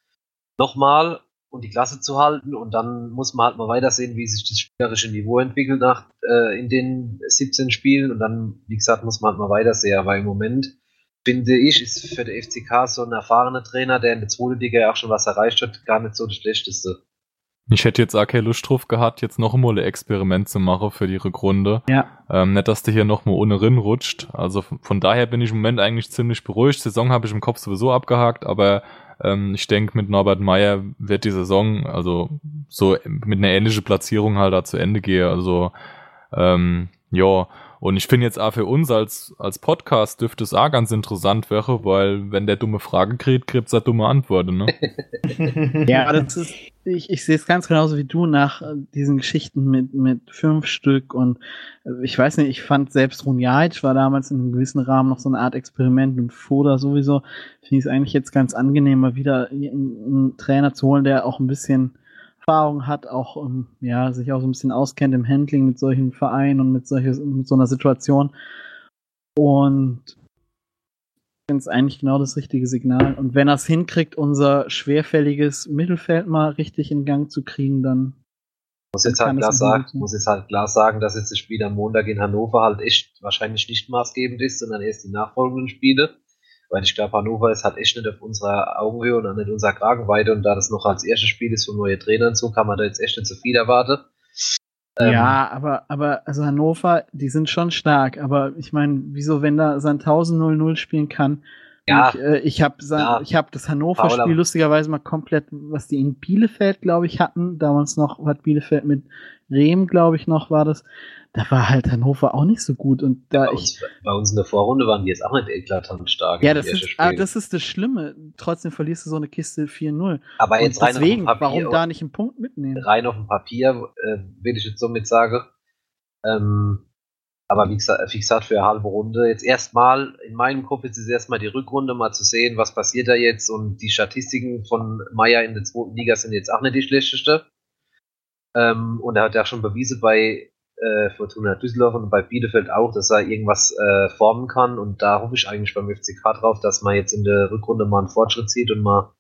Nochmal und die Klasse zu halten, und dann muss man halt mal weitersehen, wie sich das spielerische Niveau entwickelt nach, äh, in den siebzehn Spielen, und dann, wie gesagt, muss man halt mal weitersehen, aber im Moment finde ich, ist für den F C K so ein erfahrener Trainer, der in der zweiten Liga ja auch schon was erreicht hat, gar nicht so das Schlechteste. Ich hätte jetzt auch keine Lust drauf gehabt, jetzt noch einmal ein Experiment zu machen für die Rückrunde. Ja. Ähm, nicht, dass du hier noch mal ohne Rin rutscht. Also von, von daher bin ich im Moment eigentlich ziemlich beruhigt. Saison habe ich im Kopf sowieso abgehakt, aber ähm, ich denke, mit Norbert Meyer wird die Saison also so mit einer ähnlichen Platzierung halt da zu Ende gehen. Also ähm, ja, Und ich finde jetzt auch für uns als, als Podcast dürfte es auch ganz interessant wäre, weil wenn der dumme Frage kriegt, kriegt er dumme Antworten, ne? Ja, das ist, ich, ich sehe es ganz genauso wie du nach äh, diesen Geschichten mit, mit fünf Stück und äh, ich weiß nicht, ich fand selbst Runjaic war damals in einem gewissen Rahmen noch so eine Art Experiment und Foda sowieso, finde ich es eigentlich jetzt ganz angenehm, mal wieder einen, einen Trainer zu holen, der auch ein bisschen Erfahrung hat, auch um, ja, sich auch so ein bisschen auskennt im Handling mit solchen Vereinen und mit, solche, mit so einer Situation. Und ich finde es eigentlich genau das richtige Signal. Und wenn er es hinkriegt, unser schwerfälliges Mittelfeld mal richtig in Gang zu kriegen, dann muss jetzt halt klar sagen, muss jetzt halt klar sagen, dass jetzt das Spiel am Montag in Hannover halt echt wahrscheinlich nicht maßgebend ist, sondern erst die nachfolgenden Spiele. Weil ich glaube, Hannover ist halt echt nicht auf unserer Augenhöhe und auch nicht unserer Kragenweite. Und da das noch als erstes Spiel ist von neue Trainern so, kann man da jetzt echt nicht so viel erwarten. Ähm, ja, aber, aber, also Hannover, die sind schon stark. Aber ich meine, wieso, wenn da Sandhausen null null spielen kann? Ja, ich äh, ich habe ja, ich hab das Hannover-Spiel lustigerweise mal komplett, was die in Bielefeld, glaube ich, hatten. Damals noch hat Bielefeld mit Rehm, glaube ich, noch war das. Da war halt Hannover auch nicht so gut. Und da bei, ich, uns, bei uns in der Vorrunde waren die jetzt auch nicht eklatant stark. Ja, das ist, ah, das ist das Schlimme. Trotzdem verlierst du so eine Kiste vier null. Aber und jetzt rein deswegen, auf dem Papier, warum da nicht einen Punkt mitnehmen? Rein auf dem Papier, äh, will ich jetzt somit sagen. Ähm, aber wie gesagt, wie gesagt, für eine halbe Runde. Jetzt erstmal, in meinem Kopf ist es erstmal die Rückrunde, mal zu sehen, was passiert da jetzt. Und die Statistiken von Meier in der zweiten Liga sind jetzt auch nicht die schlechteste. Ähm, und er hat ja schon bewiesen bei Äh, Fortuna Düsseldorf und bei Bielefeld auch, dass er irgendwas äh, formen kann und da hoffe ich eigentlich beim F C K drauf, dass man jetzt in der Rückrunde mal einen Fortschritt sieht und mal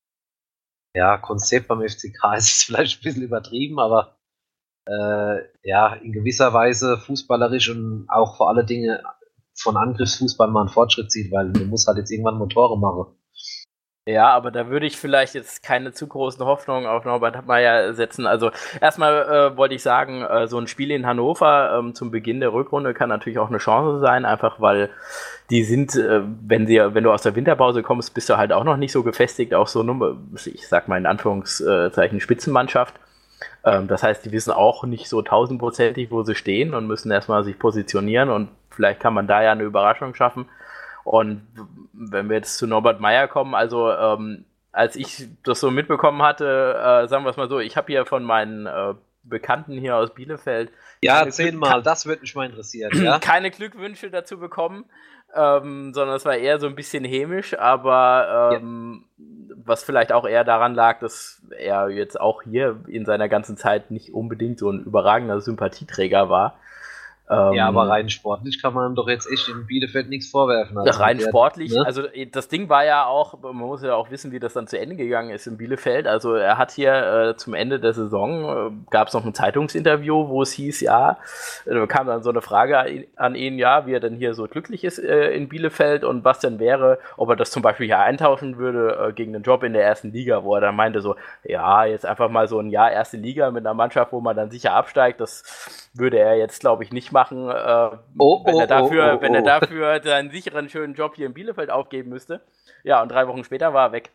ja, Konzept beim F C K ist vielleicht ein bisschen übertrieben, aber äh, ja, in gewisser Weise fußballerisch und auch vor allen Dingen von Angriffsfußball mal einen Fortschritt sieht, weil man muss halt jetzt irgendwann Motore machen. Ja, aber da würde ich vielleicht jetzt keine zu großen Hoffnungen auf Norbert Meier setzen. Also erstmal äh, wollte ich sagen, äh, so ein Spiel in Hannover ähm, zum Beginn der Rückrunde kann natürlich auch eine Chance sein, einfach weil die sind, äh, wenn sie, wenn du aus der Winterpause kommst, bist du halt auch noch nicht so gefestigt, auch so eine, ich sag mal in Anführungszeichen Spitzenmannschaft. Ähm, das heißt, die wissen auch nicht so tausendprozentig, wo sie stehen und müssen erstmal sich positionieren und vielleicht kann man da ja eine Überraschung schaffen. Und wenn wir jetzt zu Norbert Meier kommen, also ähm, als ich das so mitbekommen hatte, äh, sagen wir es mal so, ich habe hier von meinen äh, Bekannten hier aus Bielefeld ja, zehnmal, das würde mich mal interessieren. Ja? Keine Glückwünsche dazu bekommen, ähm, sondern es war eher so ein bisschen hämisch, aber ähm, ja. was vielleicht auch eher daran lag, dass er jetzt auch hier in seiner ganzen Zeit nicht unbedingt so ein überragender Sympathieträger war. Ja, aber rein sportlich kann man doch jetzt echt in Bielefeld nichts vorwerfen. Also rein der, sportlich, ne? Also das Ding war ja auch, man muss ja auch wissen, wie das dann zu Ende gegangen ist in Bielefeld. Also er hat hier äh, zum Ende der Saison, äh, gab es noch ein Zeitungsinterview, wo es hieß, ja, da kam dann so eine Frage an ihn, ja, wie er denn hier so glücklich ist äh, in Bielefeld und was denn wäre, ob er das zum Beispiel hier eintauschen würde äh, gegen einen Job in der ersten Liga, wo er dann meinte so, ja, jetzt einfach mal so ein Jahr erste Liga mit einer Mannschaft, wo man dann sicher absteigt, das würde er jetzt, glaube ich, nicht machen, äh, oh, wenn, oh, er dafür, oh, oh, wenn er oh. dafür seinen sicheren, schönen Job hier in Bielefeld aufgeben müsste. Ja, und drei Wochen später war er weg.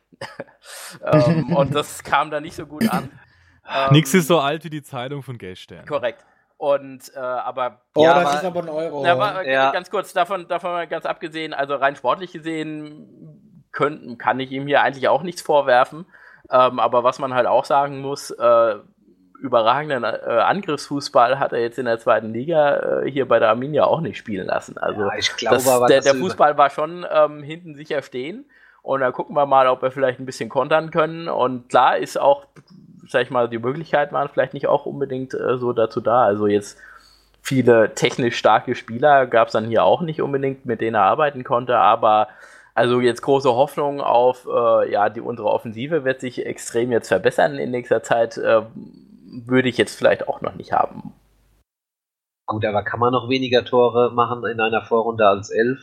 ähm, und das kam dann nicht so gut an. Ähm, Nix ist so alt wie die Zeitung von Geldstern. Korrekt. Und, äh, aber... Oh, ja, das aber, ist aber ein Euro. Ja, aber ja. ganz kurz, davon, davon ganz abgesehen, also rein sportlich gesehen könnten, kann ich ihm hier eigentlich auch nichts vorwerfen. Ähm, aber was man halt auch sagen muss, äh, überragenden äh, Angriffsfußball hat er jetzt in der zweiten Liga äh, hier bei der Arminia auch nicht spielen lassen. Also ja, ich glaube, das, aber der, das der Fußball war schon ähm, hinten sicher stehen und da gucken wir mal, ob wir vielleicht ein bisschen kontern können und klar ist auch, sag ich mal, die Möglichkeiten waren vielleicht nicht auch unbedingt äh, so dazu da. Also jetzt viele technisch starke Spieler gab es dann hier auch nicht unbedingt, mit denen er arbeiten konnte, aber also jetzt große Hoffnung auf, äh, ja, die unsere Offensive wird sich extrem jetzt verbessern in nächster Zeit, äh, würde ich jetzt vielleicht auch noch nicht haben. Gut, aber kann man noch weniger Tore machen in einer Vorrunde als elf?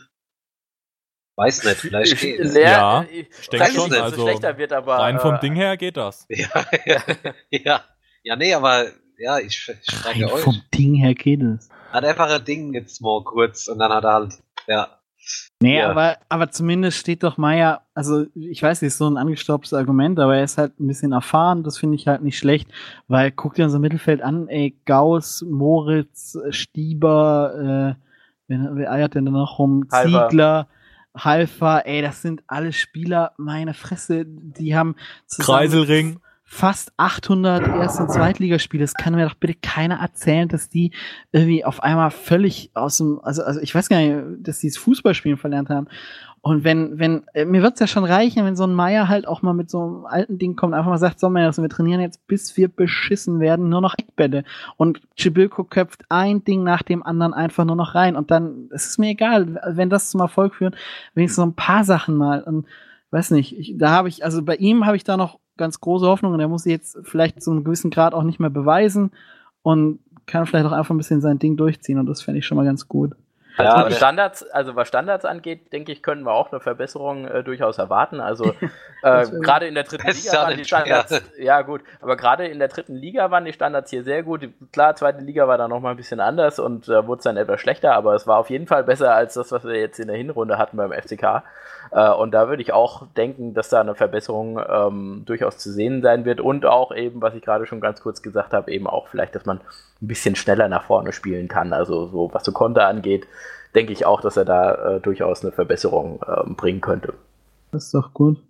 Weiß nicht, vielleicht geht es. Ja, ich denke schon, schon, dass also es schlechter wird, aber... Rein vom äh, Ding her geht das. Ja, ja, ja. Ja, nee, aber ja, ich, ich frage Rein euch. vom Ding her geht es. Hat einfach ein Ding jetzt mal kurz und dann hat er halt, ja. Nee, Ja. aber, aber zumindest steht doch Meier, also ich weiß nicht, ist so ein angestaubtes Argument, aber er ist halt ein bisschen erfahren, das finde ich halt nicht schlecht, weil guck dir unser Mittelfeld an, ey, Gauss, Moritz, Stieber, äh, wer, wer eiert denn da noch rum? Halver. Ziegler, Halfer, ey, das sind alle Spieler, meine Fresse, die haben zusammen Kreiselring. fast achthundert Erst- und Zweitligaspiele. Das kann mir doch bitte keiner erzählen, dass die irgendwie auf einmal völlig aus dem, also, also ich weiß gar nicht, dass die das Fußballspielen verlernt haben. Und wenn, wenn, äh, mir wird's ja schon reichen, wenn so ein Meier halt auch mal mit so einem alten Ding kommt, einfach mal sagt, so, Meier, wir trainieren jetzt, bis wir beschissen werden, nur noch Eckbälle. Und Chibilko köpft ein Ding nach dem anderen einfach nur noch rein. Und dann, es ist mir egal, wenn das zum Erfolg führt, wenigstens so ein paar Sachen mal. Und weiß nicht, ich, da habe ich, also bei ihm habe ich da noch ganz große Hoffnung und er muss sich jetzt vielleicht zu einem gewissen Grad auch nicht mehr beweisen und kann vielleicht auch einfach ein bisschen sein Ding durchziehen und das fände ich schon mal ganz gut. Also, Ja, was Standards, also was Standards angeht, denke ich, können wir auch eine Verbesserung äh, durchaus erwarten. Also äh, gerade in der dritten Das ist Liga ja waren die nicht Standards, schwer. ja gut, aber gerade in der dritten Liga waren die Standards hier sehr gut. Klar, zweite Liga war da nochmal ein bisschen anders und äh, wurde es dann etwas schlechter, aber es war auf jeden Fall besser als das, was wir jetzt in der Hinrunde hatten beim F C K. Äh, und da würde ich auch denken, dass da eine Verbesserung ähm, durchaus zu sehen sein wird und auch eben, was ich gerade schon ganz kurz gesagt habe, eben auch vielleicht, dass man ein bisschen schneller nach vorne spielen kann. Also so, was so Konter angeht, denke ich auch, dass er da äh, durchaus eine Verbesserung äh, bringen könnte. Das ist doch gut.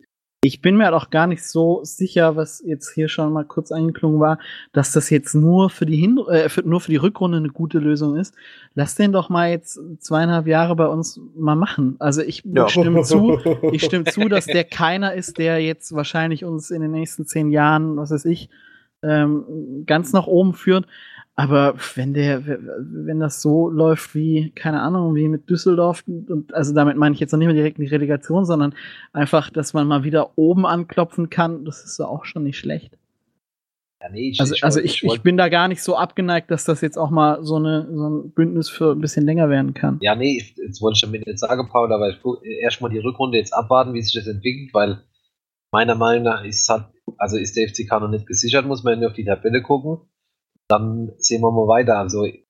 Ich bin mir halt auch gar nicht so sicher, was jetzt hier schon mal kurz angeklungen war, dass das jetzt nur für die Hin äh, für, nur für die Rückrunde eine gute Lösung ist. Lass den doch mal jetzt zweieinhalb Jahre bei uns mal machen. Also ich Ja. stimme zu, ich stimme zu, dass der keiner ist, der jetzt wahrscheinlich uns in den nächsten zehn Jahren, was weiß ich, ähm, ganz nach oben führt. Aber wenn der, wenn das so läuft wie, keine Ahnung, wie mit Düsseldorf, und also damit meine ich jetzt noch nicht mehr direkt die Relegation, sondern einfach, dass man mal wieder oben anklopfen kann, das ist ja auch schon nicht schlecht. Ja, nee, ich, Also, ich, also wollt- ich, wollt- ich bin da gar nicht so abgeneigt, dass das jetzt auch mal so, eine, so ein Bündnis für ein bisschen länger werden kann. Ja, nee, ich- jetzt wollte ich damit nicht sagen, Paul, aber ich gu- erstmal die Rückrunde jetzt abwarten, wie sich das entwickelt, weil meiner Meinung nach ist halt, also ist der F C K noch nicht gesichert, muss man nur auf die Tabelle gucken. Dann sehen wir mal weiter. Also ich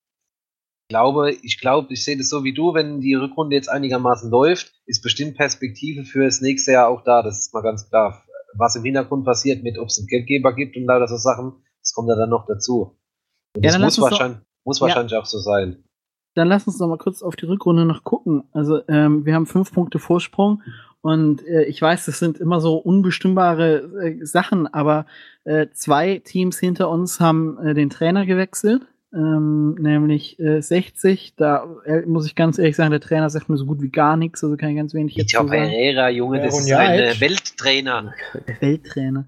glaube, ich glaube, ich sehe das so wie du, wenn die Rückrunde jetzt einigermaßen läuft, ist bestimmt Perspektive für das nächste Jahr auch da. Das ist mal ganz klar. Was im Hintergrund passiert, mit ob es einen Geldgeber gibt und lauter so Sachen, das kommt ja dann noch dazu. Und Ja, das dann muss, lass uns doch- wahrscheinlich, muss Ja. wahrscheinlich auch so sein. Dann lass uns noch mal kurz auf die Rückrunde noch gucken. Also ähm, wir haben fünf Punkte Vorsprung und äh, ich weiß, das sind immer so unbestimmbare äh, Sachen, aber äh, zwei Teams hinter uns haben äh, den Trainer gewechselt, ähm, nämlich äh, sechzig. Da äh, muss ich ganz ehrlich sagen, der Trainer sagt mir so gut wie gar nichts, also kann ich ganz wenig jetzt Vitor zu sagen. Pereira, Junge, Ja, das und ist ja, ein äh, jetzt- Welttrainer. Der Welttrainer.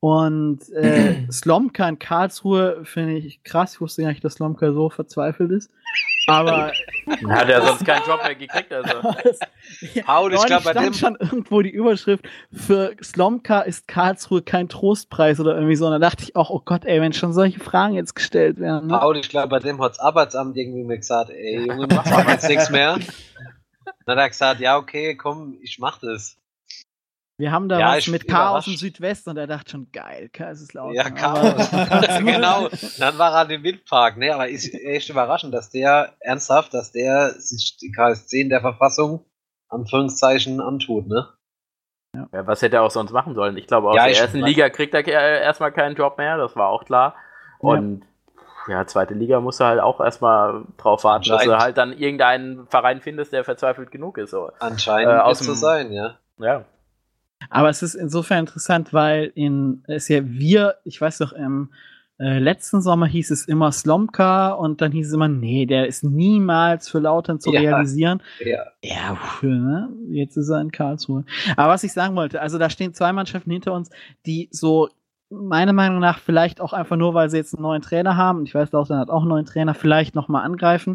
Und äh, Slomka in Karlsruhe finde ich krass. Ich wusste gar nicht, dass Slomka so verzweifelt ist. Aber Dann hat er sonst keinen Job mehr gekriegt. Also. Paul, ich Neulich glaub, bei stand dem- schon irgendwo die Überschrift, für Slomka ist Karlsruhe kein Trostpreis oder irgendwie so. Und da dachte ich auch, oh Gott, ey, wenn schon solche Fragen jetzt gestellt werden. Ne? Paul, ich glaube, bei dem hat das Arbeitsamt irgendwie mir gesagt, ey, Junge, machst du jetzt nichts mehr. Dann hat er gesagt, ja, okay, komm, ich mach das. Wir haben da Ja, was ich mit bin K aus dem überrascht. Südwesten und er dachte schon, geil, Kaiserslautern. Ja, Aber- Chaos. Genau. Dann war er an dem Wildpark. Ne, aber ist echt überraschend, dass der, ernsthaft, dass der sich die K S C in der Verfassung Anführungszeichen antut, ne? Ja, was hätte er auch sonst machen sollen? Ich glaube, aus Ja, der ich ersten weiß- Liga kriegt er äh, erstmal keinen Job mehr, das war auch klar. Und ja, zweite Liga musst du halt auch erstmal drauf warten, dass du Anscheinend. halt dann irgendeinen Verein findest, der verzweifelt genug ist. So. Anscheinend Äh, wird aus es so dem- sein, ja. Ja. Aber es ist insofern interessant, weil in es ja wir, ich weiß doch, im äh, letzten Sommer hieß es immer Slomka und dann hieß es immer, nee, der ist niemals für Lautern zu Ja. realisieren. ja. Ja, pf, ne? Jetzt ist er in Karlsruhe. Aber was ich sagen wollte, also da stehen zwei Mannschaften hinter uns, die so meiner Meinung nach vielleicht auch einfach nur, weil sie jetzt einen neuen Trainer haben, und ich weiß, Lautern hat auch einen neuen Trainer, vielleicht nochmal angreifen.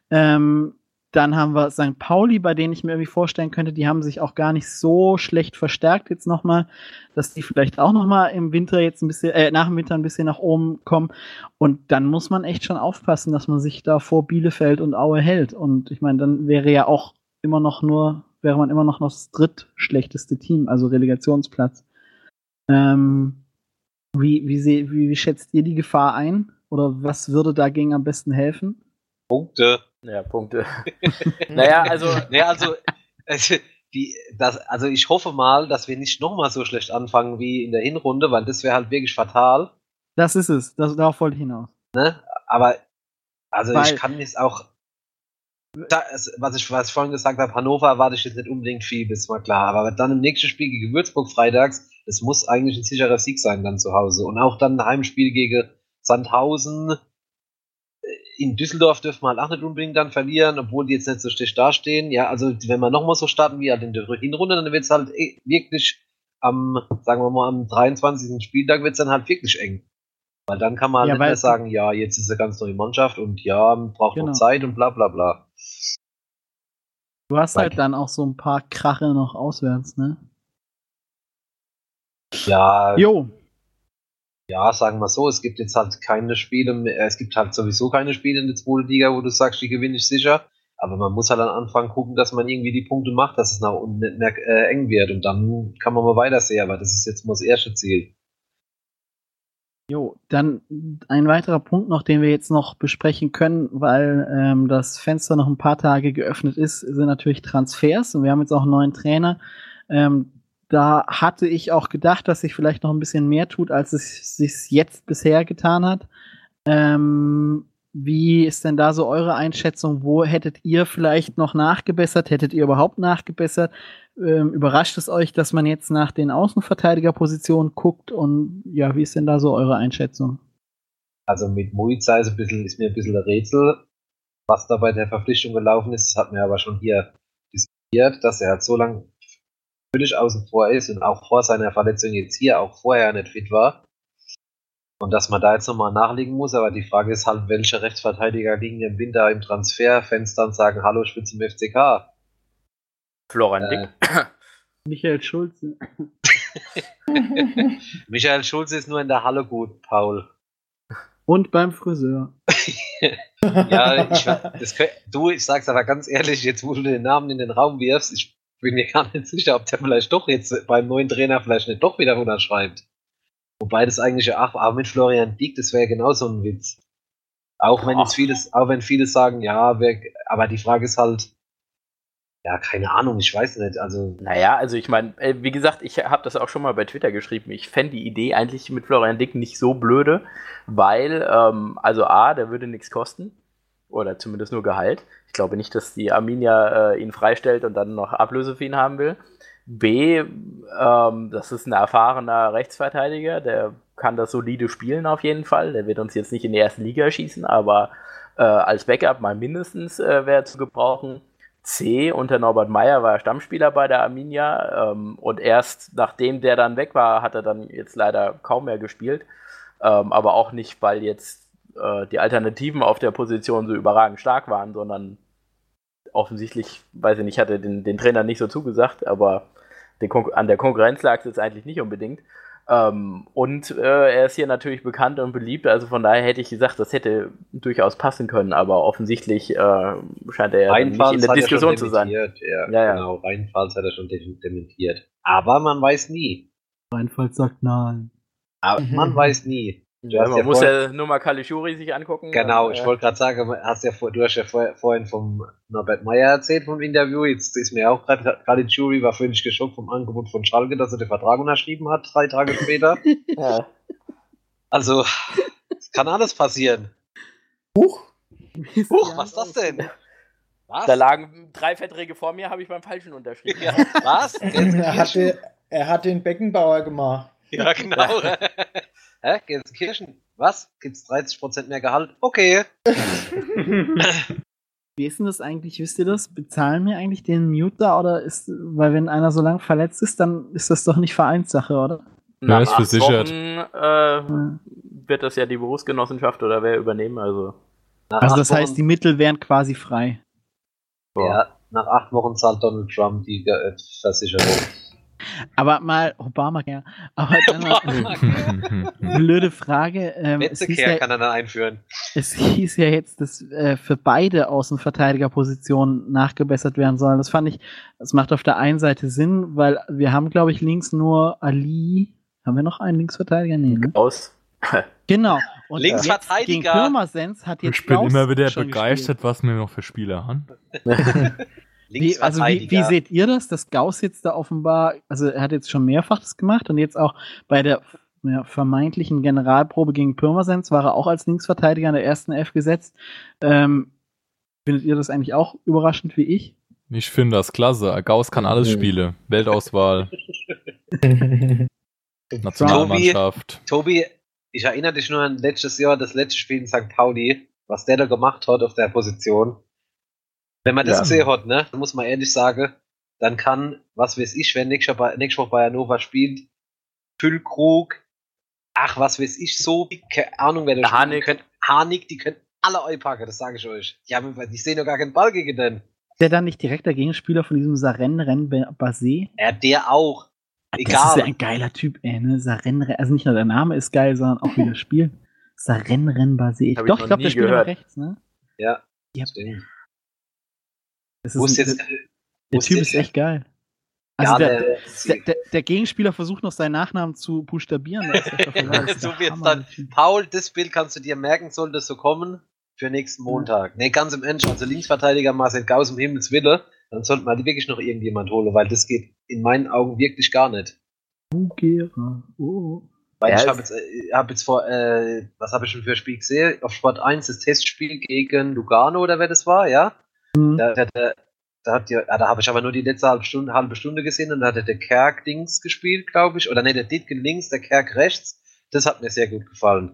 Ähm, dann haben wir Sankt Pauli, bei denen ich mir irgendwie vorstellen könnte, die haben sich auch gar nicht so schlecht verstärkt jetzt nochmal, dass die vielleicht auch nochmal im Winter jetzt ein bisschen, äh, nach dem Winter ein bisschen nach oben kommen. Und dann muss man echt schon aufpassen, dass man sich da vor Bielefeld und Aue hält. Und ich meine, dann wäre ja auch immer noch nur, wäre man immer noch das drittschlechteste Team, also Relegationsplatz. Ähm, wie, wie, seh, wie, wie schätzt ihr die Gefahr ein? Oder was würde dagegen am besten helfen? Punkte. Ja, Punkte. Naja, also Ne, also, also, die, das, also ich hoffe mal, dass wir nicht nochmal so schlecht anfangen wie in der Hinrunde, weil das wäre halt wirklich fatal. Das ist es. Das, darauf wollte ich hinaus. Aber also Weil- ich kann jetzt auch, Da, was, ich, was ich vorhin gesagt habe, Hannover erwarte ich jetzt nicht unbedingt viel, das war klar. Aber dann im nächsten Spiel gegen Würzburg freitags, das muss eigentlich ein sicherer Sieg sein dann zu Hause. Und auch dann ein Heimspiel gegen Sandhausen. In Düsseldorf dürfen wir halt auch nicht unbedingt dann verlieren, obwohl die jetzt nicht so schlecht dastehen. Ja, also wenn wir nochmal so starten wie halt in der Hinrunde, dann wird es halt wirklich am, sagen wir mal, am dreiundzwanzigsten Spieltag wird es dann halt wirklich eng. Weil dann kann man halt Ja, nicht weil- mehr sagen, ja, jetzt ist eine ganz neue Mannschaft und ja, man braucht Genau. noch Zeit und bla bla bla. Du hast halt Mike. dann auch so ein paar Krache noch auswärts, ne? Ja, Jo, ja, sagen wir so, es gibt jetzt halt keine Spiele mehr, es gibt halt sowieso keine Spiele in der zweiten Liga, wo du sagst, die gewinne ich sicher. Aber man muss halt dann anfangen gucken, dass man irgendwie die Punkte macht, dass es nach unten nicht mehr äh, eng wird. Und dann kann man mal weitersehen, aber das ist jetzt mal das erste Ziel. jo, dann ein weiterer Punkt noch, den wir jetzt noch besprechen können, weil ähm, das Fenster noch ein paar Tage geöffnet ist, sind natürlich Transfers. Und wir haben jetzt auch einen neuen Trainer. Ähm, da hatte ich auch gedacht, dass sich vielleicht noch ein bisschen mehr tut, als es sich jetzt bisher getan hat. Ähm, wie ist denn da so eure Einschätzung? Wo hättet ihr vielleicht noch nachgebessert? Hättet ihr überhaupt nachgebessert? Ähm, überrascht es euch, dass man jetzt nach den Außenverteidigerpositionen guckt? Und ja, wie ist denn da so eure Einschätzung? Also mit Muiza ist, ein bisschen, ist mir ein bisschen ein Rätsel, was da bei der Verpflichtung gelaufen ist. Das hat mir aber schon hier diskutiert, dass er halt so lange völlig außen vor ist und auch vor seiner Verletzung jetzt hier auch vorher nicht fit war. Und dass man da jetzt nochmal nachlegen muss, aber die Frage ist halt, welche Rechtsverteidiger liegen im Winter im Transferfenster und sagen, hallo, ich bin zum F C K. Florian Äh, Dick. Michael Schulze. Michael Schulze ist nur in der Halle gut, Paul. Und beim Friseur. Ja, ich, das, könnt- du, ich sag's aber ganz ehrlich, jetzt wo du den Namen in den Raum wirfst, ich bin mir gar nicht sicher, ob der vielleicht doch jetzt beim neuen Trainer vielleicht nicht doch wieder unterschreibt. Wobei das eigentlich ja, ach, aber mit Florian Dieck, das wäre genauso ein Witz. Auch wenn jetzt vieles, auch wenn viele sagen, ja, wer, aber die Frage ist halt, ja, keine Ahnung, ich weiß nicht, also, Naja, also ich meine, äh, wie gesagt, ich habe das auch schon mal bei Twitter geschrieben. Ich fände die Idee eigentlich mit Florian Dick nicht so blöde, weil, ähm, also A, der würde nichts kosten. Oder zumindest nur Gehalt. Ich glaube nicht, dass die Arminia äh, ihn freistellt und dann noch Ablöse für ihn haben will. B, ähm, das ist ein erfahrener Rechtsverteidiger, der kann das solide spielen auf jeden Fall. Der wird uns jetzt nicht in die erste Liga schießen, aber äh, als Backup mal mindestens äh, wäre zu gebrauchen. C, unter Norbert Meyer war er Stammspieler bei der Arminia ähm, und erst nachdem der dann weg war, hat er dann jetzt leider kaum mehr gespielt. Ähm, aber auch nicht, weil jetzt äh, die Alternativen auf der Position so überragend stark waren, sondern offensichtlich, weiß ich nicht, hat er den, den Trainer nicht so zugesagt, aber den Kon- an der Konkurrenz lag es jetzt eigentlich nicht unbedingt. Ähm, und äh, er ist hier natürlich bekannt und beliebt, also von daher hätte ich gesagt, das hätte durchaus passen können, aber offensichtlich äh, scheint er ja nicht in Rheinpfalz der hat er Diskussion schon zu sein. dementiert. Ja, Ja, ja. genau, Rheinpfalz hat er schon de- dementiert. Aber man weiß nie. Rheinpfalz sagt nein. Aber Mhm. man weiß nie. Du Ja, hast man ja muss vor- ja nur mal Caligiuri sich angucken. Genau, dann, ich äh, wollte gerade sagen, hast ja vor, du hast ja vor, vorhin vom Norbert Meyer erzählt vom Interview. Jetzt ist mir auch gerade gerade Jury war völlig geschockt vom Angebot von Schalke, dass er den Vertrag unterschrieben hat, drei Tage später. ja. Also, es kann alles passieren. Huch. Huch, was ist das denn? Was? Da lagen drei Verträge vor mir, habe ich beim Falschen unterschrieben. Ja, was? Er hatte, er hat den Beckenbauer gemacht. Ja, genau. Hä? Gelsenkirchen? Was? Gibt's dreißig Prozent mehr Gehalt? Okay. Wie ist denn das eigentlich? Wisst ihr das? Bezahlen wir eigentlich den Mute da oder ist, weil wenn einer so lang verletzt ist, dann ist das doch nicht Vereinssache, oder? Ja, ist acht versichert. Wochen, äh, wird das ja die Berufsgenossenschaft oder wer übernehmen, also. Nach Also acht das heißt, Wochen- die Mittel wären quasi frei. Ja, nach acht Wochen zahlt Donald Trump die äh, Versicherung. Aber mal Obamacare. Aber dann mal, blöde Frage. Ähm, es, hieß Netzecare ja, kann er dann einführen. es hieß ja jetzt, dass äh, für beide Außenverteidigerpositionen nachgebessert werden sollen. Das fand ich, das macht auf der einen Seite Sinn, weil wir haben, glaube ich, links nur Ali. Haben wir noch einen Linksverteidiger? Nee, ne? Aus. Genau. Und Linksverteidiger. jetzt gegen Pirmasens hat jetzt Ich bin Gauss immer wieder schon begeistert, gespielt. was wir noch für Spieler haben. Wie, also wie, wie seht ihr das, dass Gauss jetzt da offenbar, also er hat jetzt schon mehrfach das gemacht und jetzt auch bei der ja, vermeintlichen Generalprobe gegen Pirmasens war er auch als Linksverteidiger in der ersten Elf gesetzt. Ähm, Findet ihr das eigentlich auch überraschend wie ich? Ich finde das klasse. Gauss kann alles Mhm. spielen. Weltauswahl, Nationalmannschaft. Tobi, ich erinnere dich nur an letztes Jahr, das letzte Spiel in Sankt Pauli, was der da gemacht hat auf der Position. Wenn man das Ja. gesehen hat, ne, dann muss man ehrlich sagen, dann kann, was weiß ich, wenn nächste Woche nächste Woche bei Hannover spielt, Füllkrug, ach, was weiß ich, so, keine Ahnung, wer da spielt. Harnik. Die können, Harnik, die können alle einpacken, das sage ich euch. Die haben, die sehen doch gar keinen Ball gegen den. Ist der dann nicht direkt der Gegenspieler von diesem Saren Basé? Ja, der auch. Das Egal. ist ja ein geiler Typ, ey, ne? Saren, also nicht nur der Name ist geil, sondern auch wie das Spiel. Saren Basé. Hab ich Doch, noch ich glaube, nie der spielt immer gehört. rechts, ne? Ja, Ja. stimmt. Das Muss ist ein, jetzt, der muss Typ jetzt- ist echt geil. Also ja, der, der, der, der, der Gegenspieler versucht noch seinen Nachnamen zu buchstabieren. Das ist doch verrückt. Das ist So der wird's Hammer, dann. der Typ. Paul, das Bild kannst du dir merken, soll das so kommen für nächsten Montag. Ne, ganz im Ernst, also Linksverteidiger Marcel Gauss um Himmels Wille, dann sollte man wirklich noch irgendjemand holen, weil das geht in meinen Augen wirklich gar nicht. Bugera. Oh. Weil Ja, ich es- habe jetzt, äh, hab jetzt vor, äh, was habe ich schon für ein Spiel gesehen? Auf Sport eins das Testspiel gegen Lugano oder wer das war, ja? Hm. Da, da, da, da, hat die, ah, da habe ich aber nur die letzte halbe Stunde, halbe Stunde gesehen und da hat der Kerk Dings gespielt, glaube ich. Oder ne, der Ditgen links, der Kerk rechts. Das hat mir sehr gut gefallen.